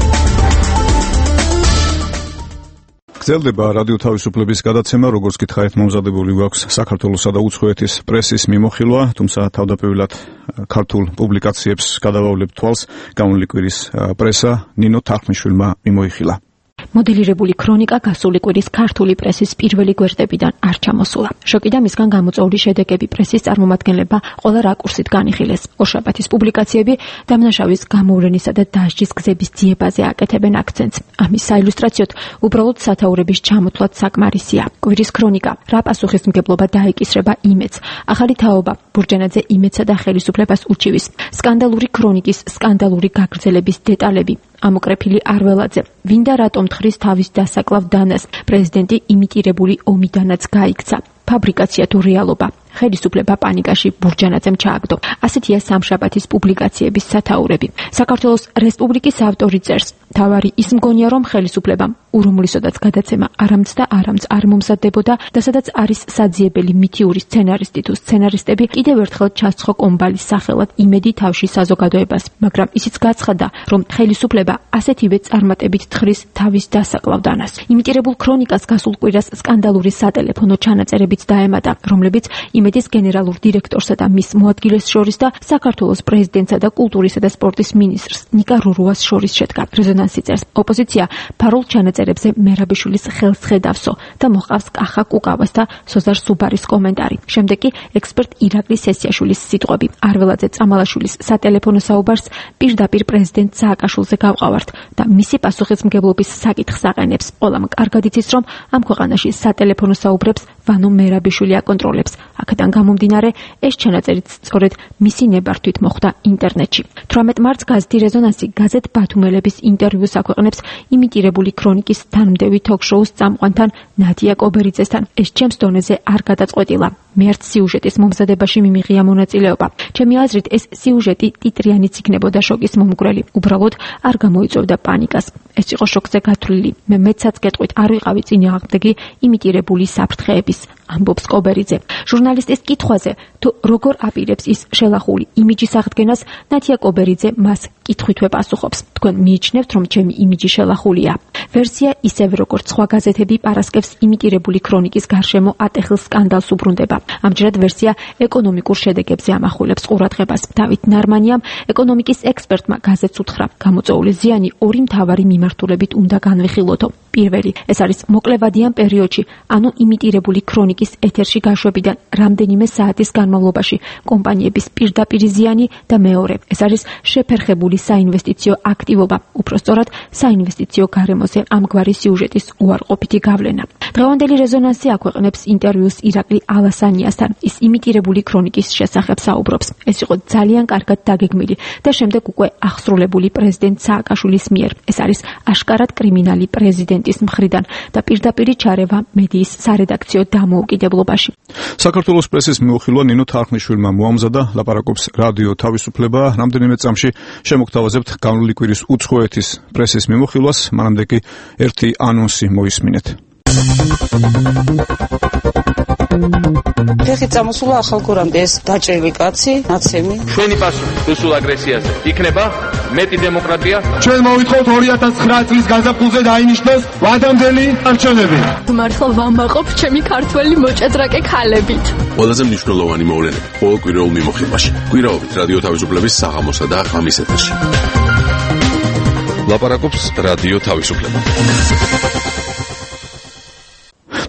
გრძელდება რადიო თავისუფლების გადაცემა, როგორც გითხარით, მომზადებული გვაქვს საქართველოსა და უცხოეთის პრესის მიმოხილვა, თუმცა თავდაპირველად ქართულ პუბლიკაციებს გადავავლებთ თვალს. გამოვლილი კვირის პრესა ნინო თარხმიშვილმა მიმოიხილა. მოდელირებული ქრონიკა გასული კვირის ქართული პრესის პირველი გვერდებიდან არ ჩამოსულა. შოკი და მისგან გამოწვეული შედეგები პრესის წარმომადგენლებმა ყველა რაკურსით განიხილეს. ორშაბათის პუბლიკაციები დამნაშავის გამოვლენისა და დასჯის გზების ძიებაზე აკეთებენ აქცენტს. ამის საილუსტრაციოდ უბრალოდ სათაურების ჩამოთვლაც საკმარისია. კვირის ქრონიკა რა პასუხისმგებლობა დაეკისრება იმედს. ახალი თაობა ბურჯანაძე იმედსა და ხელისუფლებას უჩივის. სკანდალური ქრონიკის სკანდალური გაგრძელების დეტალები. ამოკრეფილი არველაძე, ვინ და რატომ თხრის თავის დასაკლავ დანას, პრეზიდენტი იმიტირებული ომიდანაც გაიქცა. ფაბრიკაცია თუ რეალობა. ხელისუფლება პანიკაში ბურჯანაძემ ჩააგდო. ასეთია სამშაბათის პუბლიკაციების სათაურები. საქართველოს რესპუბლიკის ავტორი წერს, თავარი ის მგონია, რომ ხელისუფლებამ ურუმლისოდაც გადაცემა არამც და არამც არ მომზადდებოდა და სადაც არის საძიებელი მითიური სცენარისტი თუ სცენარისტები კიდევ ერთხელ ჩასცხო კომბალის სახელად იმედი თავში საზოგადოებას, მაგრამ ისიც გაცხადა, რომ ხელისუფლება ასეთივე წარმატებით თხრის თავის დასაკლავ დანას. იმიტირებულ ქრონიკას გასულ კვირას სკანდალური სატელეფონო ჩანაწერებიც დაემატა, რომლებიც იმედის გენერალურ დირექტორსა და მის მოადგილეს შორის და საქართველოს პრეზიდენტსა და კულტურისა და სპორტის მინისტრს ნიკა რურუას შორის შედგა. რეზონანსი წერს, ოპოზიცია ფარულ ჩანაწერებზე მერაბიშვილის ხელს ხედავსო და მოყავს კახა კუკავას და სოზარ სუბარის კომენტარი. შემდეგ კი ექსპერტ ირაკლი სესიაშვილის სიტყვები. არველაძე წამალაშვილის სატელეფონო საუბარს პირდაპირ პრეზიდენტ სააკაშვილზე გავყავართ და მისი პასუხისმგებლობის საკითხს აყენებს. ყველამ კარგად იცის, რომ ამ ქვეყანაში სატელეფონო საუბრებს ვანო მერაბიშვილი აკონტროლებს. აქედან გამომდინარე, ეს ჩანაწერიც სწორედ მისი ნებართვით მოხვდა ინტერნეტში. თვრამეტ მარტს გაზეთი რეზონანსი გაზეთ ბათუმელების ინტერვიუს აქვეყნებს იმიტირებული ქრონიკის თანმდევი თოქ-შოუს წამყვანთან ნადია კობერიძესთან. ეს ჩემს დონეზე არ გადაწყვეტილა. მე არც სიუჟეტის მომზადებაში მიმიღია მონაწილეობა. ჩემი აზრით, ეს სიუჟეტი ტიტრიანიც იქნებოდა შოკის მომგვრელი. უბრალოდ არ გამოიწვევდა პანიკას. ეს იყო შოკზე გათვლილი. მე მეცაც გეტყვით არ ვიყავი წინააღმდეგი იმიტირებული საფრთხეების, ამბობს კობერიძე. ჟურნალისტის კითხვაზე, თუ როგორ აპირებს ის შელახული იმიჯის აღდგენას, ნათია კობერიძე მას კითხვითვე პასუხობს. თქვენ მიიჩნევთ, რომ ჩემი იმიჯი შელახულია. ვერსია ისევე როგორც სხვა გაზეთები პარასკევს იმიტირებული ქრონიკის გარშემო ატეხილ სკანდალს უბრუნდება. ამჯერად ვერსია ეკონომიკურ შედეგებზე ამახვილებს ყურადღებას. დავით ნარმანიამ, ეკონომიკის ექსპერტმა გაზეთს უთხრა, გამოწვეული ზიანი ორი მთავარი მიმართულებით უნდა განვიხილოთო. პირველი, ეს არის მოკლევადიან პერიოდში, ანუ იმიტირებული ქრონიკის ეთერში გაშვებიდან რამდენიმე საათის განმავლობაში კომპანიების პირდაპირი ზიანი და მეორე, ეს არის შეფერხებული საინვესტიციო აქტივობა, უпростоრად საინვესტიციო გარემოზე ამგვარი სიუჟეტის უარყოფითი გავლენა. დღევანდელი რეზონანსი აქვეყნებს ინტერვიუს ირაკლი ალასანიასთან. ის იმიტირებული ქრონიკის შესახებ საუბრობს. ეს იყო ძალიან კარგად დაგეგმილი და შემდეგ უკვე აღსრულებული პრეზიდენტ სააკაშვილის მიერ. ეს არის აშკარად კრიმინალი პრეზიდენტის მხრიდან და პირდაპირი ჩარევა მედიის სარედაქციო დამოუკიდებლობაში. საქართველოს პრესის მიმოხილვა ნინო თარხმიშვილმა მოამზადა, ლაპარაკობს რადიო თავისუფლება. რამდენიმე წამში შემოგთავაზებთ გამოვლილი კვირის უცხოეთის პრესის მიმოხილვას, მანამდე კი ერთი ანონსი მოისმინეთ. ფეხი წამოსულა ახალგორამდე ეს დაჭრილი კაცი, ნაცემი. ჩვენი პასუხი რუსულ აგრესიაზე იქნება მეტი დემოკრატია. ჩვენ მოვითხოვთ ორი ათას ცხრა წლის გაზაფხულზე დაინიშნოს ვადამდელი არჩევნები. მართლა ვამაყობ ჩემი ქართველი მოჭადრაკე ქალებით. ყველაზე მნიშვნელოვანი მოვლენები ყოველ კვირაულ მიმოხილვაში. კვირაობით რადიო თავისუფლების საღამოსა და ღამის ეთერში. ლაპარაკობს რადიო თავისუფლება.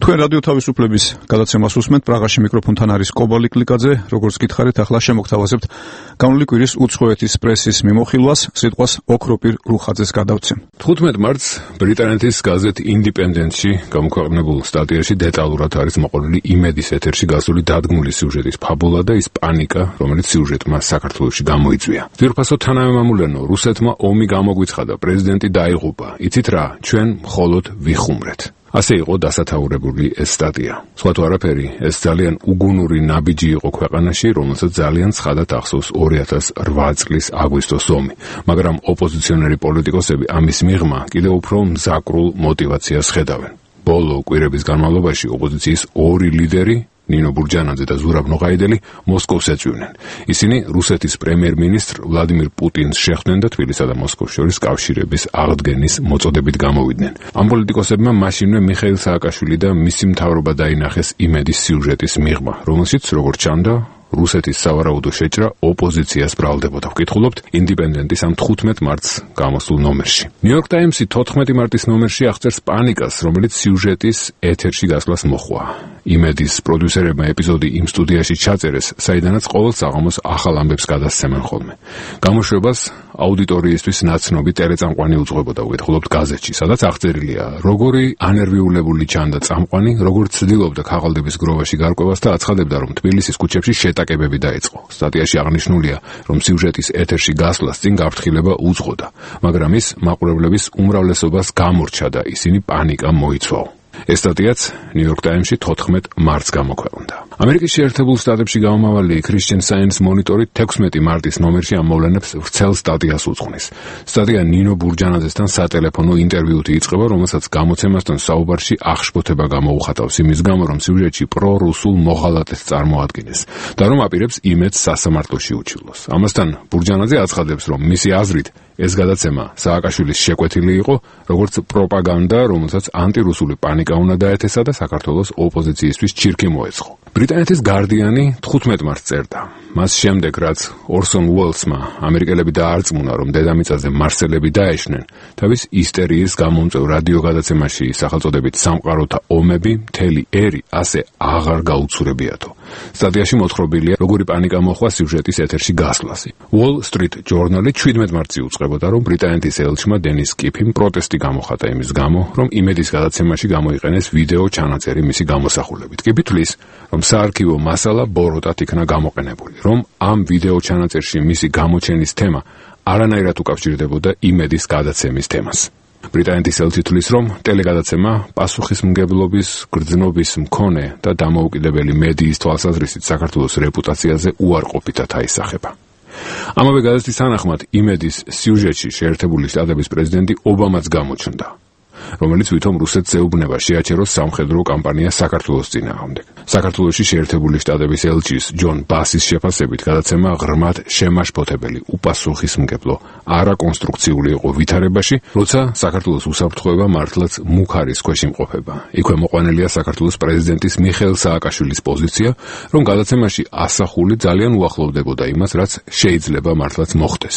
თქვენ რადიო თავისუფლების გადაცემას უსმენთ. პრაღაში მიკროფონთან არის კობალი კლიკაძე. როგორც გითხარით, ახლა შემოგთავაზებთ განვლილი კვირის უცხოეთის პრესის მიმოხილვას, სიტყვას ოქროპირ რუხაძეს გადავცემ. თხუთმეტ მარტს ბრიტანეთის გაზეთ ინდიპენდენტში გამოქვეყნებულ სტატიაში დეტალურად არის მოყოლილი იმედის ეთერში გასული დადგმული სიუჟეტის ფაბულა და ის პანიკა, რომელიც სიუჟეტმა საქართველოში გამოიწვია. ძვირფასო თანამემამულენო რუსეთმა ომი გამოგვიცხადა, პრეზიდენტი დაიღუპა. იცით რა, ჩვენ მხოლოდ ვიხუმრეთ. ასე იყო დასათაურებული ეს სტატია. სხვა თუ არაფერი, ეს ძალიან უგუნური ნაბიჯი იყო ქვეყანაში, რომელსაც ძალიან ცხადად ახსოვს ორი ათას ოთხ წლის აგვისტოს ომი. მაგრამ ოპოზიციონერი პოლიტიკოსები ამის მიღმა კიდევ უფრო მზაკრულ мотивაციას ხედავენ. ბოლო კვირების განმავლობაში ოპოზიციის ორი ლიდერი ნინო ბურჯანაძე და ზურაბ ნოყაიდელი მოსკოვს ეწვივნენ. ისინი რუსეთის პრემიერ-მინისტრ ვლადიმირ პუტინს შეხვდნენ და თბილისსა და მოსკოვს შორის კავშირების აღდგენის მოწოდებით გამოვიდნენ. ამ პოლიტიკოსებმა მაშინვე მიხეილ სააკაშვილი და მისი მთავრობა დაინახეს იმედის სიუჟეტის მიღმა, რომელშიც, როგორც ჩანდა, რუსეთის სავარაუდო შეჭრა ოპოზიციას ბრალდებოდა. ვკითხულობთ ინდიპენდენტის ამ თხუთმეტ მარტს გამოსულ ნომერში. ნიუ-იორკ ტაიმსი თოთხმეტი მარტის ნომერში აღწერს პანიკას, რომელიც სიუჟეტის ეთერში გასვლას მოჰყვა. იმედის პროდიუსერებმა ეპიზოდი იმ სტუდიაში ჩაწერეს, საიდანაც ყოველ საღამოს ახალ ამბებს გადასცემენ ხოლმე. გამოშვებას აუდიტორიისთვის ნაცნობი ტელეწამყვანი უძღვებოდა, ვკითხულობთ გაზეთში, სადაც აღწერილია, როგორი ანერვიულებული ჩანდა წამყვანი, როგორც ცდილობდა ქაღალდების გროვაში გარკვევას და აცხადებდა, რომ თბილისის ქუჩებში შეტაკებები დაიწყო. სტატიაში აღნიშნულია, რომ სიუჟეტის ეთერში გასვლას წინ გაფრთხილება უძღოდა, მაგრამ ის მაყურებლების უმრავლესობას გამორჩა და ისინი პანიკა მოიცვაო. ეს სტატიაც ნიუ-იორკ ტაიმსში თოთხმეტ მარტს გამოქვეყნდა. ამერიკის შეერთებულ შტატებში გამომავალი Christian Science მონიტორი თექვსმეტი მარტის ნომერში ამ მოვლენებს ვრცელ სტატიას უძღვნის. სტატია ნინო ბურჯანაძესთან სატელეფონო ინტერვიუთ იწყება, რომელსაც გამოცემასთან საუბარში აღშფოთება გამოუხატავს იმის გამო, რომ სიუჟეტში პრო-რუსულ მოღალატეს წარმოადგენს და რომ აპირებს იმედს სასამართლოში უჩილოს. ამასთან ბურჯანაძე აცხადებს, რომ მისი აზრით ეს გადაცემა სააკაშვილის შეკვეთილი იყო, როგორც პროპაგანდა, რომელსაც ანტირუსული პანიკა უნდა დაეთესა და საქართველოს ოპოზიციისთვის ჩირკი მოეწყო. ბრიტანეთის გარდიანი თხუთმეტ მარტს წერდა. მას შემდეგ, რაც ორსონ უელსმა ამერიკელები დაარწმუნა, რომ დედამიწაზე მარსელები დაეშნენ, თავის ისტერიის გამომწვევ რადიო გადაცემაში სახელწოდებით სამყაროთა ომები, მთელი ერი ასე აღარ გაუცურებიათო. სტატიაში მოთხრობილია, როგორი პანიკა მოხდა სიუჟეტის ეთერში გასვლას. Wall Street Journal-ი შვიდმეტ მარტს უწყებოდა, რომ ბრიტანეთის ელჩმა დენის კიფიმ პროტესტი გამოხატა იმის გამო, რომ იმედის გადაცემაში გამოიყენეს ვიდეო ჩანაწერი მისი გამოსახულებით. კი თვლის, რომ საარქივო მასალა ბოროტად იქნა გამოყენებული, რომ ამ ვიდეო ჩანაწერში მისი გამოჩენის თემა არანაირად უკავშირდებოდა იმედის გადაცემის თემას. ბრიტანეთის ელჩი თვლის, რომ ტელეგადაცემა პასუხისმგებლობის, გრძნობის მქონე და დამოუკიდებელი მედიის თვალსაზრისით საქართველოს რეპუტაციაზე უარყოფითად აისახება. ამავე გაზეთის თანახმად იმედის სიუჟეტში შეერთებული შტატების პრეზიდენტი ობამაც გამოჩნდა, რომელიც ვითომ რუსეთს ეუბნება შეაჩეროს სამხედრო კამპანია საქართველოს წინააღმდეგ. საქართველოში შეერთებული შტატების ელჩის ჯონ ბასის შეფასებით გადაცემა ღრმად შემაშფოთებელი, უპასუხისმგებლო, არაკონსტრუქციული იყო ვითარებაში, როცა საქართველოს უსაფრთხოება მართლაც მუქ არის ქვეშ იმყოფება. იქვე მოყვანილია საქართველოს პრეზიდენტის მიხეილ სააკაშვილის პოზიცია, რომ გადაცემაში ასახული ძალიან უახლოვდებოდა იმას, რაც შეიძლება მართლაც მოხდეს.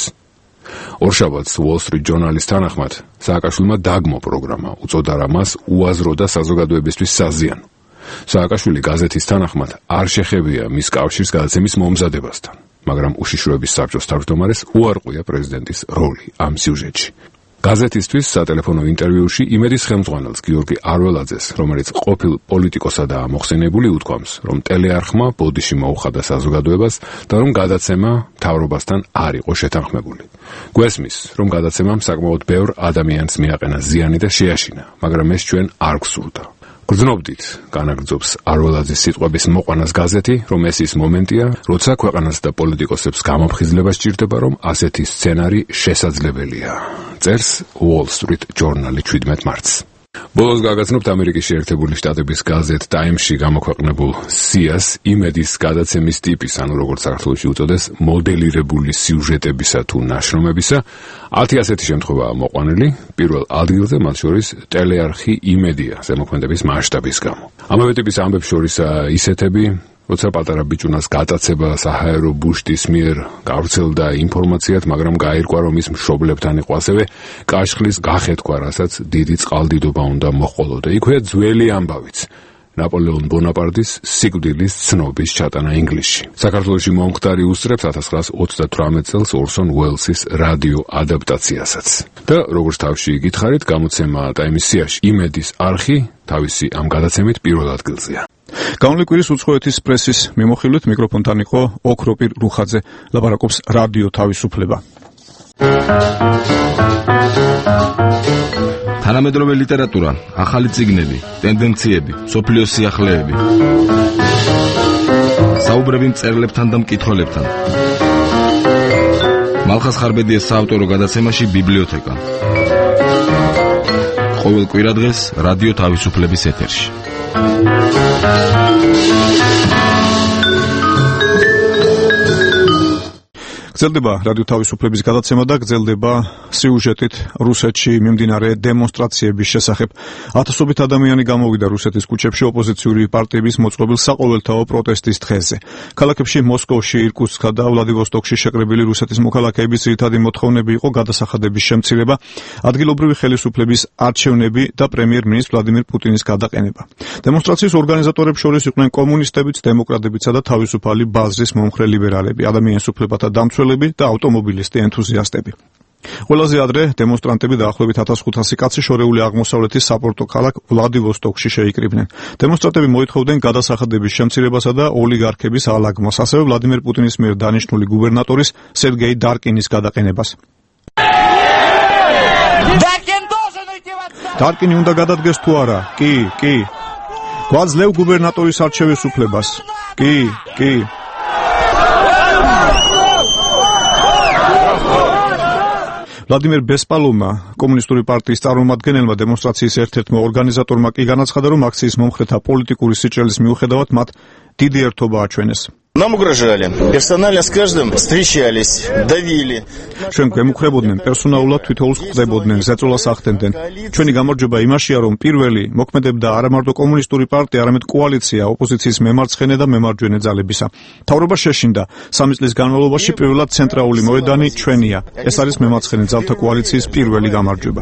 ორშაბათს Wall Street Journal-ის თანახმად სააკაშვილმა დაგმო პროგრამა, უწოდა რა მას უაზრო და საზოგადოებისთვის საზიანო. სააკაშვილი გაზეთის თანახმად არ შეხებია მის კავშირს გადაცემის მომზადებასთან, მაგრამ უშიშროების საბჭოს თავმჯდომარეს უარყვია პრეზიდენტის როლი ამ სიუჟეტში. გაზეთისთვის სატელეფონო ინტერვიუში იმედის ხელმძღვანელს გიორგი არველაძეს, რომელიც ყოფილ პოლიტიკოსადაა მოხსენებული, უთქვამს, რომ ტელეარხმა ბოდიში მოუხადა საზოგადოებას და რომ გადაცემა მთავრობასთან არ იყო შეთანხმებული. გვესმის, რომ გადაცემამ საკმაოდ ბევრ ადამიანს მიაყენა ზიანი და შეაშინა, მაგრამ ეს ჩვენ არ გვსურდა. გრძნობდით, განაგრძობს არველაძის სიტყვების მოყვანას გაზეთი, რომ ეს ის მომენტია, როცა ქვეყანას და პოლიტიკოსებს გამოფხიზლება სჭირდება, რომ ასეთი სცენარი შესაძლებელია. წერს Wall Street Journal-ი შვიდმეტ მარტს. ბოლოს გაგაცნობთ ამერიკის შეერთებული შტატების გაზეთ ტაიმსში გამოქვეყნებულ სიას იმედის გადაცემის ტიპის, ანუ როგორც საქართველოში უწოდეს, მოდელირებული სიუჟეტებისა თუ ნაშრომებისა, ათი ასეთი შემთხვევაა მოყვანილი, პირველ ადგილზე მათ შორის ტელეარხი იმედია ზემოქმედების მასშტაბის გამო. ამავე ტიპის ამბებს შორისაა ისეთები, როცა პატარა ბიჭუნას გადაცება საჰაერო ბუშტის მიერ გავრცელდა ინფორმაციად, მაგრამ გაირკვა, რომ ის მშობლებთან იყო ასევე კაშხლის გახეთქვა, რასაც დიდი წყალდიდობა უნდა მოჰყოლოდა. იქვეა ძველი ამბავიც, ნაპოლეონ ბონაპარტის სიკვდილის ცნობის ჩატანა ინგლისში. საქართველოში მომხდარი უსწრებს ათას ცხრაასი ოცდათვრამეტ წელს ორსონ უელსის რადიო ადაპტაციასაც. და როგორც თავში გითხარით, გამოცემა ტაიმის სიაში იმედის არხი თავისი ამ გადაცემით პირველ ადგილზეა. Gaunli კვირის უცხოეთის პრესის მიმოხილვით მიკროფონთან იყო ოქროპირ რუხაძე, ლაპარაკობს რადიო თავისუფლება. თანამედროვე ლიტერატურა, ახალი წიგნები, ტენდენციები, სოფლიოს სიახლეები. საუბრები მწერლებთან და მკითხველებთან. მალხას ხარბედიას საავტორო გადაცემაში ბიბლიოთეკა. ყოველ კვირადღეს რადიო თავისუფლების ეთერში. გრძელდება რადიო თავისუფლების გადაცემა და გრძელდება სიუჟეტით რუსეთში მიმდინარე დემონსტრაციების შესახებ. ათასობით ადამიანი გამოვიდა რუსეთის ქუჩებში ოპოზიციური პარტიების მოწყობილ საყოველთაო პროტესტის დღეზე. ქალაქებში მოსკოვში, ირკუტსკსა და ვლადივოსტოკში შეკრებილი რუსეთის მოქალაქეების ძირითადი მოთხოვნები იყო გადასახადების შემცირება, ადგილობრივი ხელისუფლების არჩევნები და პრემიერ-მინისტრ ვლადიმირ პუტინის გადაყენება. დემონსტრაციის ორგანიზატორებს შორის იყვნენ კომუნისტებიც, დემოკრატებიც და თავისუფალი ბაზრის მომხრე ლიბერალები, ადამიანის უფლებათა დამცველები და ავტომობილისტი ენთუზიასტები. ყველაზე ადრე დემონსტრანტები დაახლოებით ათას ხუთასი კაცი შორეული აღმოსავლეთის საპორტო ქალაქ ვლადივოსტოკში შეიკრიბნენ. დემონსტრანტები მოითხოვდნენ გადასახადების შემცირებასა და ოლიგარქების ალაგმოს, ასევე ვლადიმირ პუტინის მიერ დანიშნული გუბერნატორის სერგეი დარკინის გადაყენებას. დარკინი უნდა გადადგეს თუ არა? კი, კი. გვაძლევ გუბერნატორის არჩევის უფლებას. კი, კი. ვლადიმერ ბესპალოვმა, კომუნისტური პარტიის წარმომადგენელმა დემონსტრაციის ერთ-ერთმა ორგანიზატორმა კი განაცხადა, რომ აქციის მომხრეთა პოლიტიკური სიჭრელის მიუხედავად მათ დიდი ერთობა აჩვენეს. Нам угрожали. Персонально с каждым встречались, давили. ჩვენ გვემუქრებოდნენ, პერსონალურად თვითოულს ხვდებოდნენ, ზეწოლას ახდენდნენ. ჩვენი გამარჯვება იმაშია, რომ პირველი მოქმედებდა არა მარტო კომუნისტური პარტია, არამედ კოალიცია ოპოზიციის მემარცხენე და მემარჯვენე ძალებისა. მთავრობა შეშინდა. სამი წლის განმავლობაში პირველად ცენტრალური მოედანი ჩვენია. ეს არის მემარცხენე ძალთა კოალიციის პირველი გამარჯვება.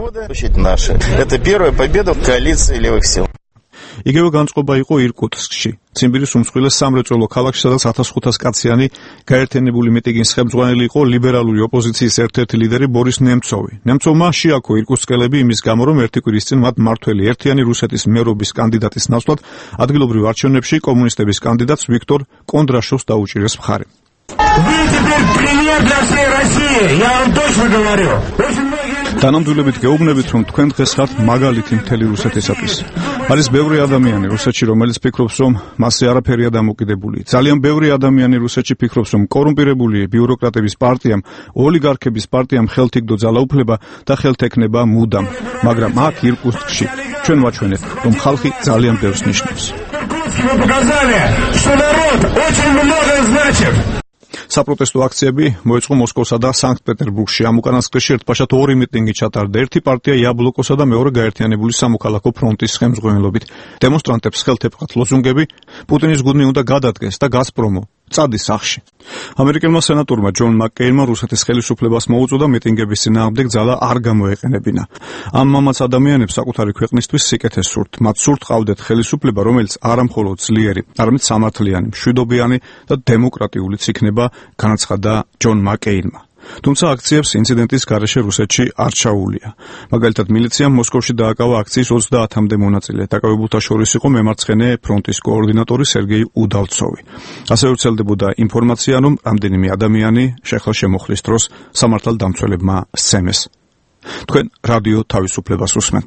Это первая победа коалиции левых сил. იგივე განწყობა იყო ირკუტსკში, ციმბირის უმსხვილეს სამრეწველო ქალაქში, სადაც ათას ხუთას კაციანი გაერთიანებული მიტინგის ხელმძღვანელი იყო ლიბერალური ოპოზიციის ერთ-ერთი ლიდერი ბორის ნემცოვი. ნემცოვმა შეაქო ირკუტსკელები იმის გამო, რომ ერთი კვირის წინ მათ მართველი ერთიანი რუსეთის მერობის კანდიდატის ნაცვლად ადგილობრივ არჩევნებში კომუნისტების კანდიდატს ვიქტორ კონდრაშოვს დაუჭირეს მხარი. Вы теперь пример для всей России, я вам точно говорю. თანამძულებით გეუბნებით, რომ თქვენ დღეს ხართ მაგალითი მთელი რუსეთისათვის. არის ბევრი ადამიანი რუსეთში, რომელიც ფიქრობს, რომ მასზე არაფერია დამოკიდებული. ძალიან ბევრი ადამიანი რუსეთში ფიქრობს, რომ კორუმპირებული ბიუროკრატების პარტიამ, ოლიგარქების პარტიამ ხელთ იგდო ძალაუფლება და ხელთ ეკნება მუდამ. მაგრამ აქ ირკუტსკში ჩვენ ვაჩვენეთ, რომ ხალხი ძალიან ბევრს ნიშნავს. Вы показали, что народ очень много значит. საპროტესტო აქციები მოეწყო მოსკოვსა და სანქტ-პეტერბურგში. ამ უკანასკნელში ერთბაშად ორი მიტინგი ჩატარდა. ერთი პარტია იაბლოკოსა და მეორე გაერთიანებული სამოქალაქო ფრონტის ხელმძღვანელობით. დემონსტრანტებს ხელთ ეპყრათ ლოზუნგები: პუტინის გუნდი უნდა გადადგეს და გაზპრომო წადის სახში. ამერიკელმა სენატორმა ჯონ მაკკეინმა რუსეთის ხელისუფლებას მოუწოდა მიტინგების წინააღმდეგ ძალა არ გამოეყენებინა. ამ მამაც ადამიანებს საკუთარი ქვეყნისთვის სიკეთეს სურთ. მათ სურთ ყავდეთ ხელისუფლება, რომელიც არა მხოლოდ ძლიერი, არამედ სამართლიანი, მშვიდობიანი და დემოკრატიულიც იქნება, განაცხადა ჯონ მაკკეინმა. თუმცა აქციებს ინციდენტის გარეშე რუსეთში არ ჩაუვლია. მაგალითად, მილიციამ მოსკოვში დააკავა აქციის ოცდაათამდე მონაწილე. დაკავებულთა შორის იყო მემარცხენე ფრონტის კოორდინატორი სერგეი უდალცოვი. ასევე ვრცელდებოდა ინფორმაცია, რომ რამდენიმე ადამიანი შეხლა-შემოხლის დროს სამართალდამცველებმა სცემეს. თქვენ რადიო თავისუფლებას უსმენთ.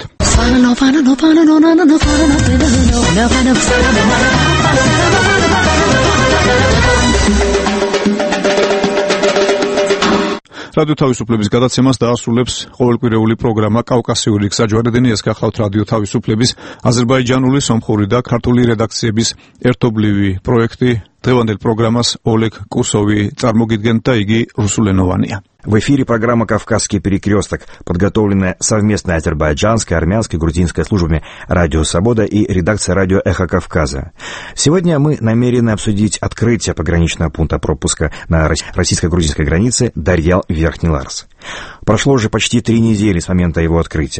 რადიო თავისუფლების გადაცემას დაასრულებს ყოველკვირეული პროგრამა კავკასიური გზაჯვარედინი. ეს გახლავთ რადიო თავისუფლების აზერბაიჯანული, სომხური და ქართული რედაქციების ერთობლივი პროექტი. დღევანდელ პროგრამას ოლეგ კუსოვი წარმოგიდგენთ და იგი რუსულენოვანია. В эфире программа «Кавказский перекресток», подготовленная совместно азербайджанской, армянской, грузинской службами «Радио Свобода» и редакция «Радио Эхо Кавказа». Сегодня мы намерены обсудить открытие пограничного пункта пропуска на российско-грузинской границе Дарьял-Верхний Ларс. Прошло уже почти три недели с момента его открытия.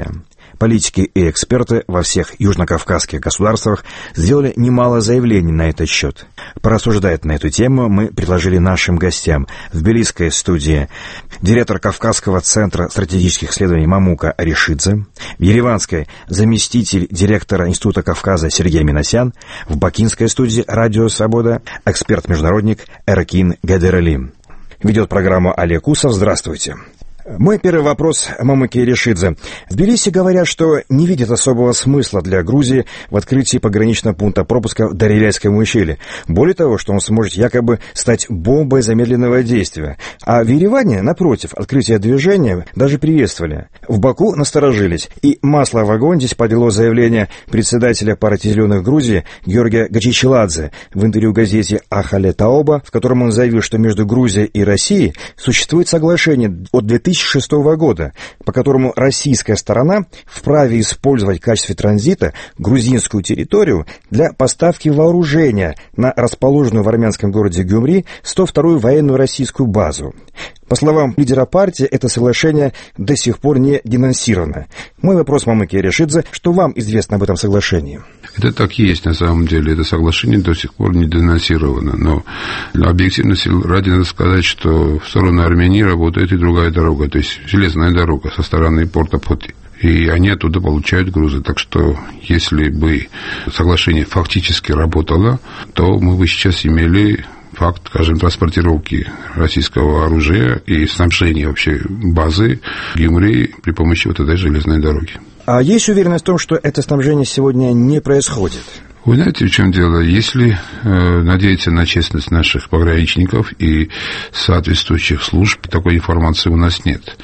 Политики и эксперты во всех южнокавказских государствах сделали немало заявлений на этот счет. Порассуждать на эту тему мы предложили нашим гостям в тбилисской студии директор Кавказского центра стратегических исследований Мамука Аришидзе, в ереванской заместитель директора Института Кавказа Сергей Минасян, в бакинской студии «Радио Свобода» эксперт-международник Эркин Гадерали. Ведет программу Олег Усов. Здравствуйте. Мой первый вопрос Мамуке Аришидзе. В Тбилиси говорят, что не видят особого смысла для Грузии в открытии пограничного пункта пропуска в Дарьяйском ущелье. Более того, что он сможет якобы стать бомбой замедленного действия. А в Ереване, напротив, открытие движения даже приветствовали. В Баку насторожились. И масло в огонь здесь подлило заявление председателя партии «Зеленых» Грузии Георгия Гачичеладзе в интервью газете «Ахале Таоба», в котором он заявил, что между Грузией и Россией существует соглашение от две тысячи шестого года, по которому российская сторона вправе использовать в качестве транзита грузинскую территорию для поставки вооружения на расположенную в армянском городе Гюмри сто вторую военную российскую базу. По словам лидера партии, это соглашение до сих пор не денонсировано. Мой вопрос Мамуке Аришидзе, что вам известно об этом соглашении? Это так и есть на самом деле. Это соглашение до сих пор не денонсировано. Но для объективности ради надо сказать, что в сторону Армении работает и другая дорога, то есть железная дорога со стороны порта Поти. И они оттуда получают грузы. Так что, если бы соглашение фактически работало, то мы бы сейчас имели факт, скажем, транспортировки российского оружия и снабжения вообще базы Гюмри при помощи вот этой железной дороги. А есть уверенность в том, что это снабжение сегодня не происходит? Вы знаете, в чем дело? Если э, надеяться на честность наших пограничников и соответствующих служб, такой информации у нас нет,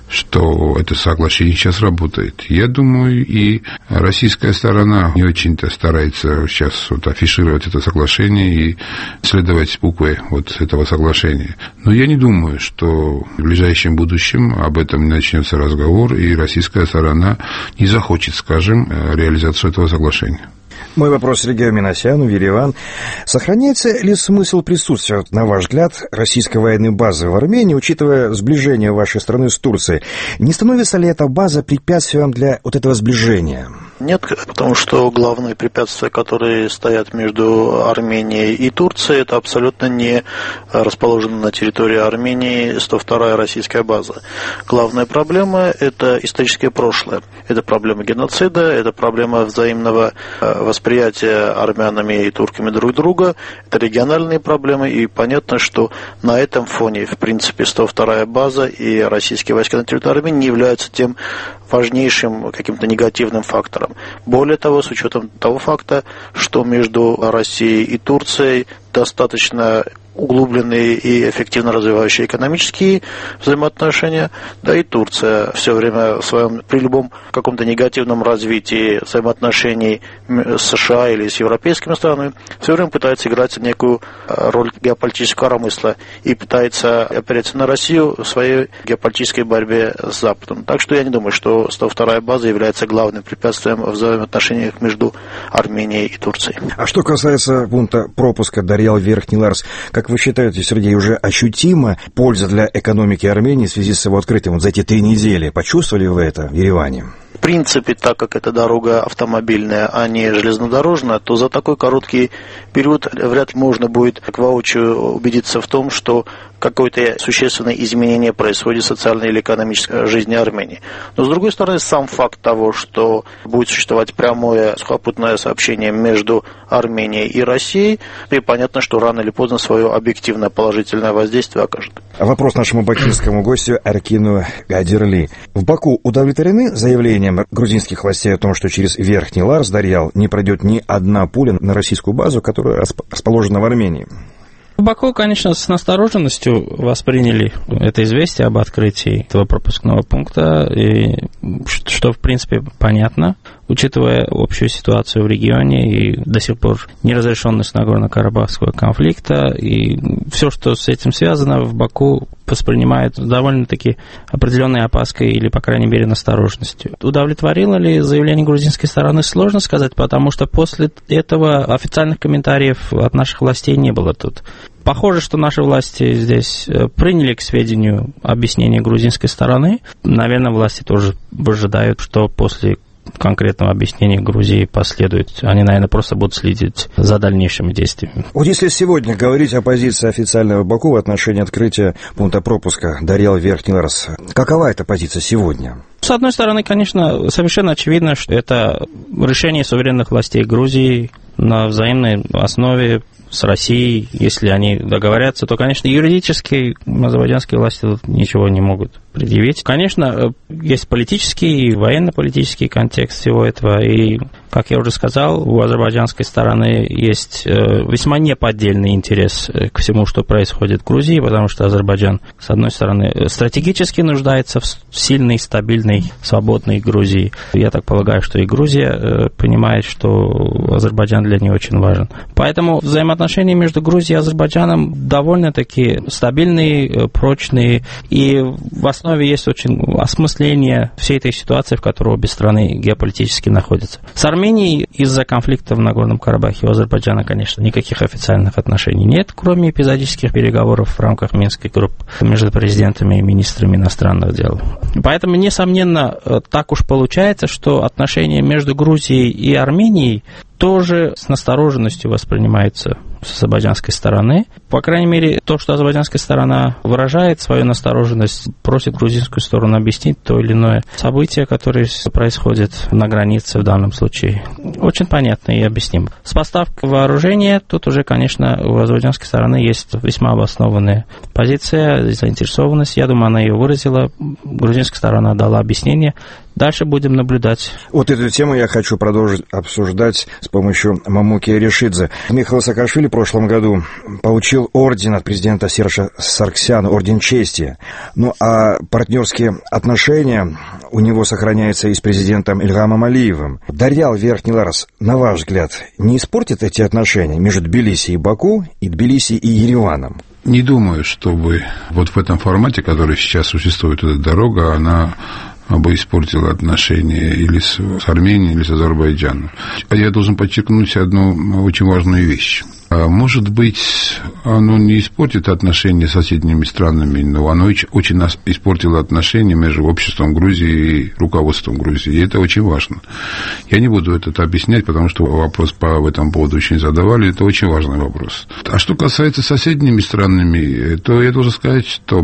что это соглашение сейчас работает. Я думаю, и российская сторона не очень-то старается сейчас вот афишировать это соглашение и следовать букве вот этого соглашения. Но я не думаю, что в ближайшем будущем об этом начнется разговор, и российская сторона не захочет, скажем, реализацию этого соглашения. Мой вопрос Сергею Минасяну, Ереван. Сохраняется ли смысл присутствия, на ваш взгляд, российской военной базы в Армении, учитывая сближение вашей страны с Турцией? Не становится ли эта база препятствием для вот этого сближения? Нет, потому что главные препятствия, которые стоят между Арменией и Турцией, это абсолютно не расположена на территории Армении сто вторая российская база. Главная проблема – это историческое прошлое. Это проблема геноцида, это проблема взаимного восприятия армянами и турками друг друга, это региональные проблемы, и понятно, что на этом фоне, в принципе, сто вторая база и российские войска на территории Армении не являются тем важнейшим каким-то негативным фактором. Более того, с учетом того факта, что между Россией и Турцией достаточно углубленные и эффективно развивающие экономические взаимоотношения, да и Турция все время в своем, при любом каком-то негативном развитии взаимоотношений с США или с европейскими странами, все время пытается играть некую роль геополитического коромысла и пытается опереться на Россию в своей геополитической борьбе с Западом. Так что я не думаю, что сто вторая база является главным препятствием в взаимоотношениях между Арменией и Турцией. А что касается пункта пропуска Дарьял-Верхний Ларс, как вы считаете, Сергей, уже ощутима польза для экономики Армении в связи с его открытием вот за эти три недели? Почувствовали вы это в Ереване? В принципе, так как это дорога автомобильная, а не железнодорожная, то за такой короткий период вряд ли можно будет воочию убедиться в том, что какое-то существенное изменение происходит в социальной или экономической жизни Армении. Но, с другой стороны, сам факт того, что будет существовать прямое сухопутное сообщение между Арменией и Россией, и понятно, что рано или поздно свое объективное положительное воздействие окажет. Вопрос нашему бакинскому гостю Эркину Гадерали. В Баку удовлетворены заявлением грузинских властей о том, что через Верхний Ларс, Дарьял, не пройдет ни одна пуля на российскую базу, которая расположена в Армении? В Баку, конечно, с настороженностью восприняли это известие об открытии этого пропускного пункта, и что, в принципе, понятно, учитывая общую ситуацию в регионе и до сих пор неразрешенность Нагорно-Карабахского конфликта, и все, что с этим связано, в Баку воспринимают довольно-таки определенной опаской или, по крайней мере, настороженностью. Удовлетворило ли заявление грузинской стороны, сложно сказать, потому что после этого официальных комментариев от наших властей не было тут. Похоже, что наши власти здесь приняли к сведению объяснение грузинской стороны. Наверное, власти тоже ожидают, что после конкретного объяснения Грузии последует. Они, наверное, просто будут следить за дальнейшими действиями. Вот если сегодня говорить о позиции официального Баку в отношении открытия пункта пропуска Дарьял-Верхний Ларос, какова эта позиция сегодня? С одной стороны, конечно, совершенно очевидно, что это решение суверенных властей Грузии на взаимной основе с Россией. Если они договорятся, то, конечно, юридически азербайджанские власти тут ничего не могут предъявить. Конечно, есть политический и военно-политический контекст всего этого, и, как я уже сказал, у азербайджанской стороны есть весьма неподдельный интерес к всему, что происходит в Грузии, потому что Азербайджан, с одной стороны, стратегически нуждается в сильной, стабильной, свободной Грузии. Я так полагаю, что и Грузия понимает, что Азербайджан для нее очень важен. Поэтому взаимоотношения между Грузией и Азербайджаном довольно-таки стабильные, прочные, и в основе есть очень осмысление всей этой ситуации, в которой обе страны геополитически находятся. С Арменией из-за конфликта в Нагорном Карабахе у Азербайджана, конечно, никаких официальных отношений нет, кроме эпизодических переговоров в рамках Минской группы между президентами и министрами иностранных дел. Поэтому, несомненно, так уж получается, что отношения между Грузией и Арменией тоже с настороженностью воспринимаются с азербайджанской стороны. По крайней мере, то, что азербайджанская сторона выражает свою настороженность, просит грузинскую сторону объяснить то или иное событие, которое происходит на границе в данном случае. Очень понятно и объяснимо. С поставкой вооружения тут уже, конечно, у азербайджанской стороны есть весьма обоснованная позиция, заинтересованность. Я думаю, она ее выразила. Грузинская сторона дала объяснение. Дальше будем наблюдать. Вот эту тему я хочу продолжить обсуждать с помощью Мамуки Аришидзе. Михаил Саакашвили в прошлом году получил орден от президента Сержа Сарксяна, орден чести. Ну а партнерские отношения у него сохраняются и с президентом Ильхамом Алиевым. Дарьял-Верхний Ларос, на ваш взгляд, не испортит эти отношения между Тбилиси и Баку и Тбилиси и Ереваном? Не думаю, чтобы вот в этом формате, который сейчас существует, эта дорога, она бы испортила отношения или с, с Арменией, или с Азербайджаном. Я должен подчеркнуть одну очень важную вещь. Может быть, оно не испортит отношения с соседними странами, но оно очень испортило отношения между обществом Грузии и руководством Грузии. И это очень важно. Я не буду это объяснять, потому что вопрос по этому поводу очень задавали. Это очень важный вопрос. А что касается соседними странами, то я должен сказать, что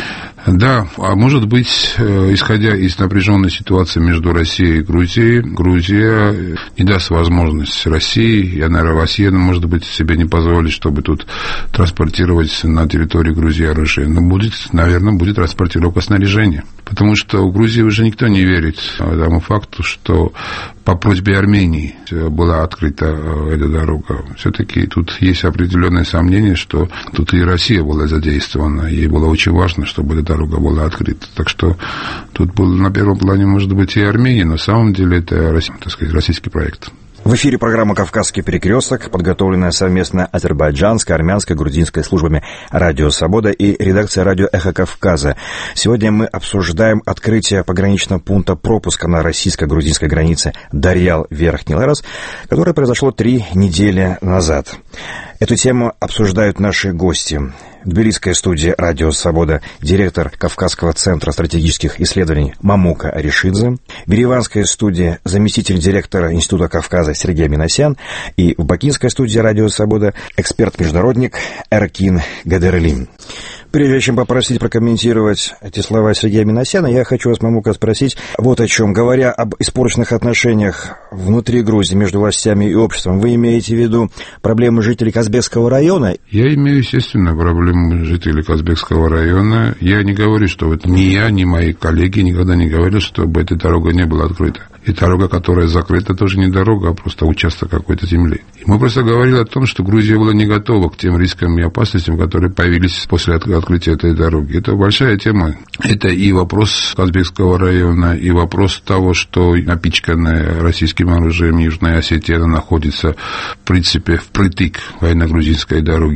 да, а может быть, исходя из напряженной ситуации между Россией и Грузией, Грузия не даст возможность России, и она, Россия, может быть, себе не позволит, чтобы тут транспортировать на территории Грузии оружие. Но будет, наверное, будет транспортировка снаряжения. Потому что в Грузии уже никто не верит тому факту, что по просьбе Армении была открыта эта дорога. Все-таки тут есть определенное сомнение, что тут и Россия была задействована. Ей было очень важно, чтобы эта дорога была открыта. Так что тут был на первом плане, может быть, и Армения, но на самом деле это, так сказать, российский проект. В эфире программа «Кавказский перекресток», подготовленная совместно азербайджанской, армянской, грузинской службами «Радио Свобода» и редакция «Радио Эхо Кавказа». Сегодня мы обсуждаем открытие пограничного пункта пропуска на российско-грузинской границе Дарьял-Верхний Ларос, которое произошло три недели назад. Эту тему обсуждают наши гости. В тбилисской студии «Радио Свобода» директор Кавказского центра стратегических исследований Мамука Аришидзе, в ереванской студии заместитель директора Института Кавказа Сергей Минасян и в бакинской студии «Радио Свобода» эксперт-международник Эркин Гадерли. Прежде чем попросить прокомментировать эти слова Сергея Минасяна, я хочу вас, Мамука, спросить вот о чем. Говоря об испорченных отношениях внутри Грузии между властями и обществом, вы имеете в виду проблемы жителей Казбекского района? Я имею, естественно, проблемы жителей Казбекского района. Я не говорю, что вот ни я, ни мои коллеги никогда не говорили, чтобы эта дорога не была открыта. И дорога, которая закрыта, тоже не дорога, а просто участок какой-то земли. И мы просто говорили о том, что Грузия была не готова к тем рискам и опасностям, которые появились после открытия этой дороги. Это большая тема. Это и вопрос Казбекского района, и вопрос того, что напичканная российским оружием Южная Осетия находится, в принципе, впритык военно-грузинской дороги.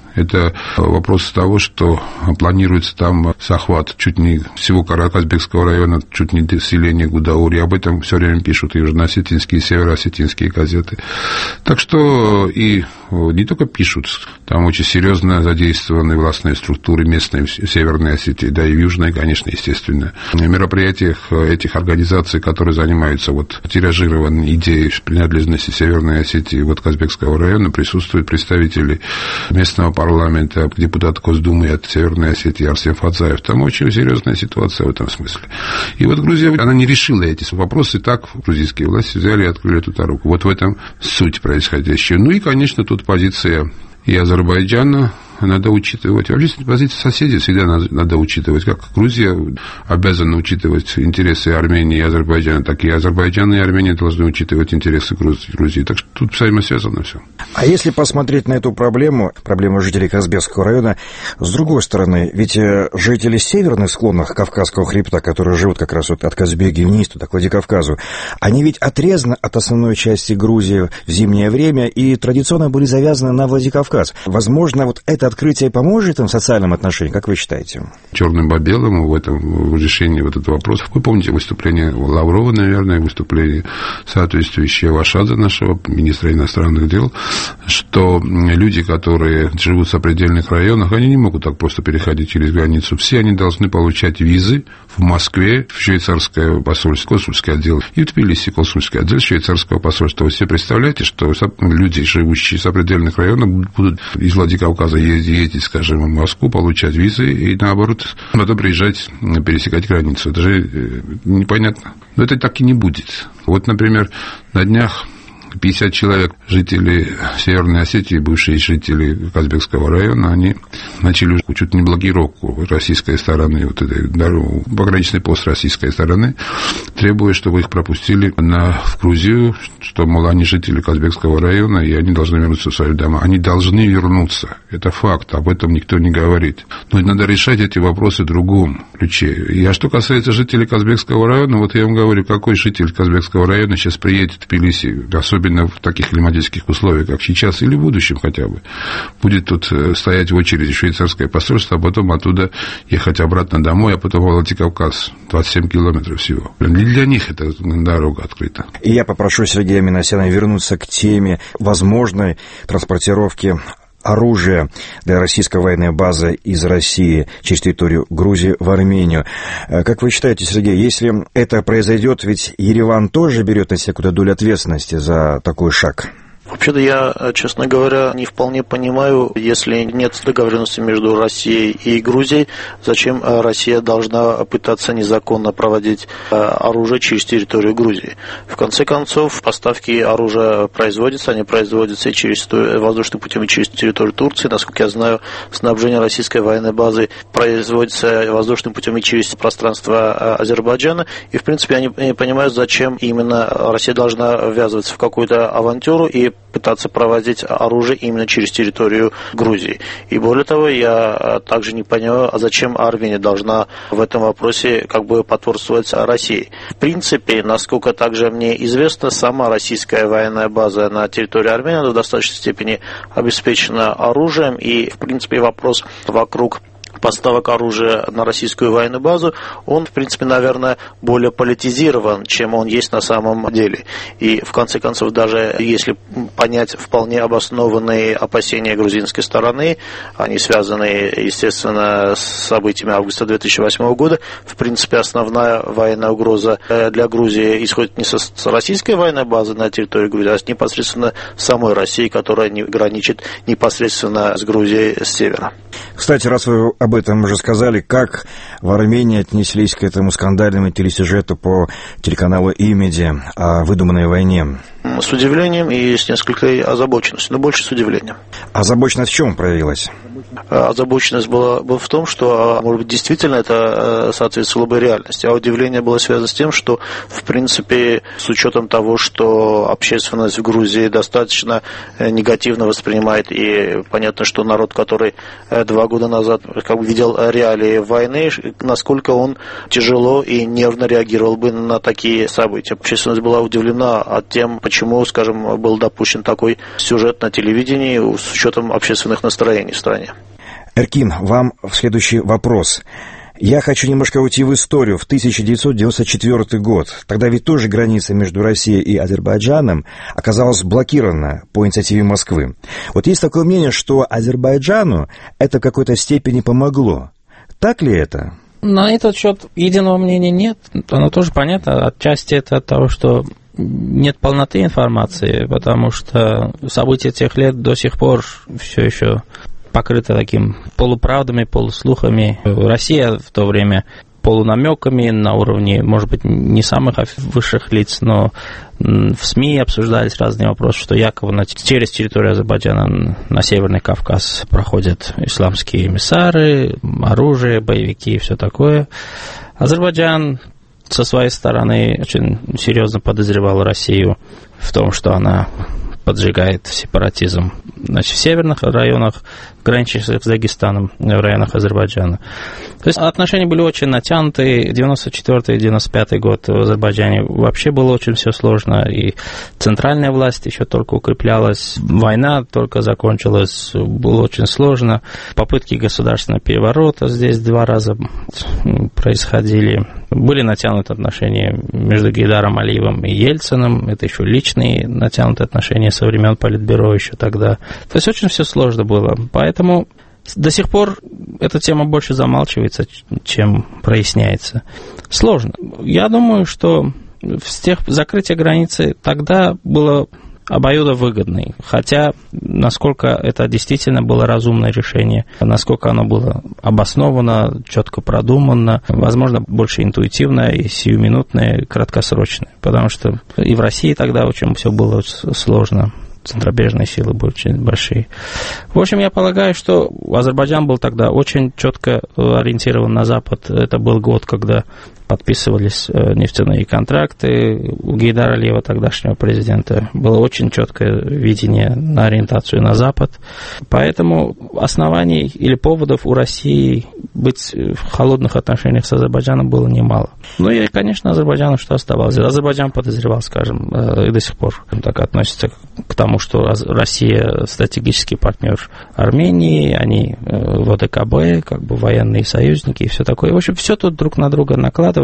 Это вопрос того, что планируется там захват чуть не всего Караказбекского района, чуть не до селения Гудаури. Об этом все время пишут и южноосетинские, и североосетинские газеты. Так что и не только пишут, там очень серьезно задействованы властные структуры местной в Северной Осетии, да и в Южной, конечно, естественно. В мероприятиях этих организаций, которые занимаются вот тиражированием идеи принадлежности Северной Осетии вот Казбекского района, присутствуют представители местного парламента, депутат Госдумы от Северной Осетии Арсен Фадзаев. Там очень серьезная ситуация в этом смысле. И вот Грузия, она не решила эти вопросы, так грузинские власти взяли и открыли эту дорогу. Вот в этом суть происходящего. Ну и, конечно, тут позиция и Азербайджана надо учитывать. Вообще, позиция соседей всегда надо учитывать. Как Грузия обязана учитывать интересы Армении и Азербайджана, так и Азербайджан и Армения должны учитывать интересы Грузии. Так что тут взаимосвязано все. А если посмотреть на эту проблему, проблему жителей Казбекского района, с другой стороны, ведь жители северных склонов Кавказского хребта, которые живут как раз вот от Казбеги вниз, туда, к Владикавказу, они ведь отрезаны от основной части Грузии в зимнее время и традиционно были завязаны на Владикавказ. Возможно, вот это открытие поможет им в социальном отношении, как вы считаете? Черным по белому в этом в решении вот этого вопроса. Вы помните выступление Лаврова, наверное, выступление соответствующее Вашадзе, нашего министра иностранных дел, что люди, которые живут в сопредельных районах, они не могут так просто переходить через границу. Все они должны получать визы в Москве, в швейцарское посольство, консульский отдел, и в Тбилиси консульский отдел швейцарского посольства. Вы себе представляете, что люди, живущие в сопредельных районах, будут из Владикавказа ездить, ездить, скажем, в Москву, получать визы, и наоборот, надо приезжать, пересекать границу. Это же непонятно. Но это так и не будет. Вот, например, на днях пятьдесят человек, жители Северной Осетии, бывшие жители Казбекского района, они начали чуть не блокировку российской стороны, вот этой дороги, пограничный пост российской стороны, требуя, чтобы их пропустили на, в Грузию, что, мол, они жители Казбекского района, и они должны вернуться в свои дома. Они должны вернуться. Это факт, об этом никто не говорит. Но надо решать эти вопросы в другом ключе. И, а что касается жителей Казбекского района, вот я вам говорю, какой житель Казбекского района сейчас приедет в Тбилиси, особенно особенно в таких климатических условиях, как сейчас, или в будущем хотя бы, будет тут стоять в очереди швейцарское посольство, а потом оттуда ехать обратно домой, а потом в Владикавказ, двадцать семь километров всего. Не для них эта дорога открыта. И я попрошу Сергея Минасяна вернуться к теме возможной транспортировки оружия для российской военной базы из России через территорию Грузии в Армению. Как вы считаете, Сергей, если это произойдет, ведь Ереван тоже берет на себя какую-то долю ответственности за такой шаг? Вообще-то я, честно говоря, не вполне понимаю, если нет договоренности между Россией и Грузией, зачем Россия должна пытаться незаконно проводить оружие через территорию Грузии. В конце концов, поставки оружия производятся, они производятся и через воздушным путем, и через территорию Турции. Насколько я знаю, снабжение российской военной базы производится воздушным путем и через пространство Азербайджана. И, в принципе, я не понимаю, зачем именно Россия должна ввязываться в какую-то авантюру и пытаться проводить оружие именно через территорию Грузии. И более того, я также не понимаю, а зачем Армения должна в этом вопросе как бы потворствовать России. В принципе, насколько также мне известно, сама российская военная база на территории Армении в достаточной степени обеспечена оружием, и, в принципе, вопрос вокруг поставок оружия на российскую военную базу, он, в принципе, наверное, более политизирован, чем он есть на самом деле. И, в конце концов, даже если понять вполне обоснованные опасения грузинской стороны, они связаны, естественно, с событиями августа две тысячи восьмого года, в принципе, основная военная угроза для Грузии исходит не с российской военной базы на территории Грузии, а с непосредственно самой России, которая не граничит непосредственно с Грузией с севера. Кстати, раз вы об этом уже сказали, как в Армении отнеслись к этому скандальному телесюжету по телеканалу «Имеди» о выдуманной войне? С удивлением и с несколькой озабоченностью, но больше с удивлением. Озабоченность в чем проявилась? Озабоченность была, была в том, что, может быть, действительно это соответствовало бы реальности, а удивление было связано с тем, что, в принципе, с учетом того, что общественность в Грузии достаточно негативно воспринимает, и понятно, что народ, который два года назад как бы видел реалии войны, насколько он тяжело и нервно реагировал бы на такие события. Общественность была удивлена от тем, почему почему, скажем, был допущен такой сюжет на телевидении с учетом общественных настроений в стране. Эркин, вам следующий вопрос. Я хочу немножко уйти в историю. В тысяча девятьсот девяносто четвёртый год. Тогда ведь тоже граница между Россией и Азербайджаном оказалась блокирована по инициативе Москвы. Вот есть такое мнение, что Азербайджану это в какой-то степени помогло. Так ли это? На этот счет единого мнения нет. Оно тоже понятно. Отчасти это от того, что нет полноты информации, потому что события тех лет до сих пор все еще покрыта таким полуправдами, полуслухами. Россия в то время полунамеками на уровне, может быть, не самых высших лиц, но в СМИ обсуждались разные вопросы, что якобы через территорию Азербайджана на Северный Кавказ проходят исламские эмиссары, оружие, боевики и все такое. Азербайджан со своей стороны очень серьезно подозревал Россию в том, что она поджигает сепаратизм, значит, в северных районах, граничащих с Дагестаном, в районах Азербайджана. То есть отношения были очень натянутые. девяносто четвёртый — девяносто пятый год в Азербайджане вообще было очень все сложно, и центральная власть еще только укреплялась, война только закончилась, было очень сложно. Попытки государственного переворота здесь два раза происходили. Были натянуты отношения между Гейдаром Алиевым и Ельциным, это еще личные натянутые отношения со времен Политбюро еще тогда. То есть очень все сложно было. Поэтому до сих пор эта тема больше замалчивается, чем проясняется. Сложно. Я думаю, что с тех закрытия границы тогда было обоюдовыгодный. Хотя, насколько это действительно было разумное решение, насколько оно было обосновано, четко продумано, возможно, больше интуитивное и сиюминутное, и краткосрочное. Потому что и в России тогда очень все было сложно. Центробежные силы были очень большие. В общем, я полагаю, что Азербайджан был тогда очень четко ориентирован на Запад. Это был год, когда подписывались нефтяные контракты. У Гейдара Алиева, тогдашнего президента, было очень четкое видение на ориентацию на Запад. Поэтому оснований или поводов у России быть в холодных отношениях с Азербайджаном было немало. Ну и, конечно, Азербайджану что оставалось? Азербайджан подозревал, скажем, и до сих пор так относится к тому, что Россия стратегический партнер Армении, они в ОДКБ, как бы военные союзники и все такое. В общем, все тут друг на друга накладывается.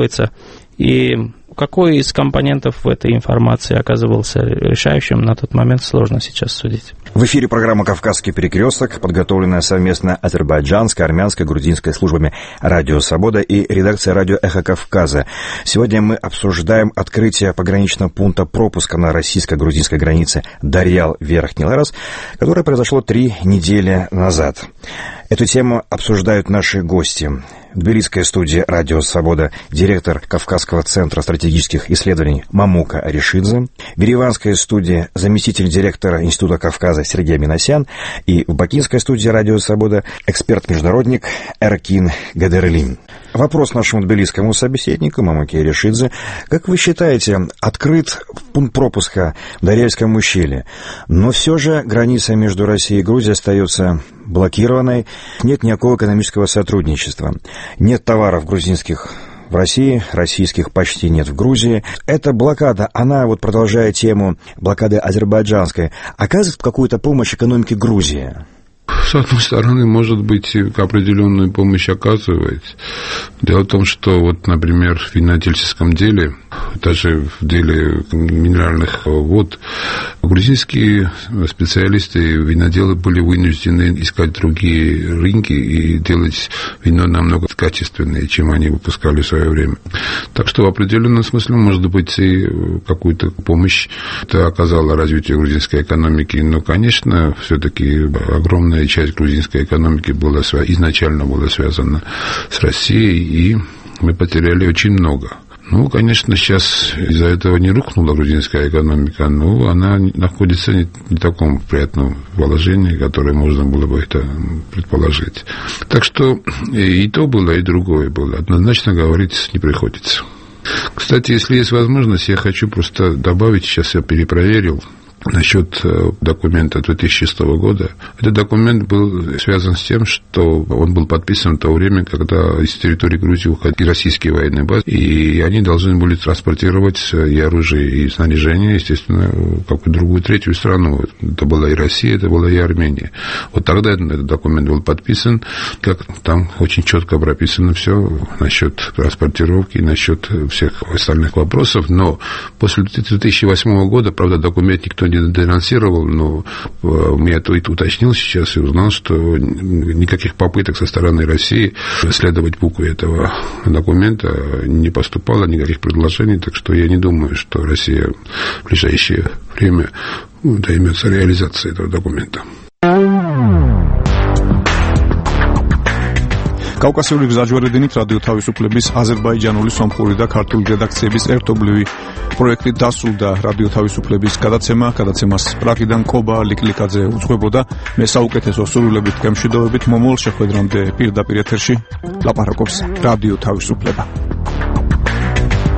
И какой из компонентов в этой информации оказывался решающим, на тот момент сложно сейчас судить. В эфире программа «Кавказский перекресток», подготовленная совместно азербайджанской, армянской, грузинской службами «Радио Свобода» и редакцией «Радио Эхо Кавказа». Сегодня мы обсуждаем открытие пограничного пункта пропуска на российско-грузинской границе Дарьял-Верхний Ларас, которое произошло три недели назад. Эту тему обсуждают наши гости. В тбилисской студии «Радио Свобода» директор Кавказского центра стратегических исследований Мамука Аришидзе, в ереванской студии заместитель директора Института Кавказа Сергей Минасян и в бакинской студии «Радио Свобода» эксперт-международник Эркин Гадерлин. Вопрос нашему тбилисскому собеседнику Мамуке Аришидзе. Как вы считаете, открыт пункт пропуска в Дарьяльском ущелье, но все же граница между Россией и Грузией остается блокированной, нет никакого экономического сотрудничества, нет товаров грузинских в России, российских почти нет в Грузии. Эта блокада, она, вот продолжая тему блокады азербайджанской, оказывает какую-то помощь экономике Грузии? С одной стороны, может быть, определенную помощь оказывает. Дело в том, что, вот, например, в винодельческом деле, даже в деле минеральных вод, грузинские специалисты, виноделы были вынуждены искать другие рынки и делать вино намного качественнее, чем они выпускали в свое время. Так что в определенном смысле, может быть, и какую-то помощь это оказало развитию грузинской экономики. Но, конечно, все-таки огромная часть грузинской экономики была, изначально была связана с Россией, и мы потеряли очень много. Ну, конечно, сейчас из-за этого не рухнула грузинская экономика, но она находится не в таком приятном положении, которое можно было бы это предположить. Так что и то было, и другое было. Однозначно говорить не приходится. Кстати, если есть возможность, я хочу просто добавить, сейчас я перепроверил, Насчет документа две тысячи шестого года. Этот документ был связан с тем, что он был подписан в то время, когда из территории Грузии уходили российские военные базы, и они должны были транспортировать и оружие, и снаряжение, естественно, в какую-то другую третью страну. Это была и Россия, это была и Армения. Вот тогда этот документ был подписан, как там очень четко прописано все насчет транспортировки, насчет всех остальных вопросов, но после две тысячи восьмого года, правда, документ никто не денонсировал, но я то это уточнил сейчас и узнал, что никаких попыток со стороны России следовать букве этого документа не поступало, никаких предложений, так что я не думаю, что Россия в ближайшее время займется реализацией этого документа. კავკასიური გზაჯვარედინით რადიო თავისუფლების აზერბაიჯანული სომხური და ქართული რედაქციების ერთობლივი პროექტი დასრულდა. რადიო თავისუფლების გადაცემა, გადაცემას პრაღიდან კობა ლიკლიკაძე უძღვებოდა. მე საუკეთესო სურვილებით გემშვიდობებით მომავალ შეხვედრამდე პირდაპირ ეთერში ლაპარაკობს რადიო თავისუფლება.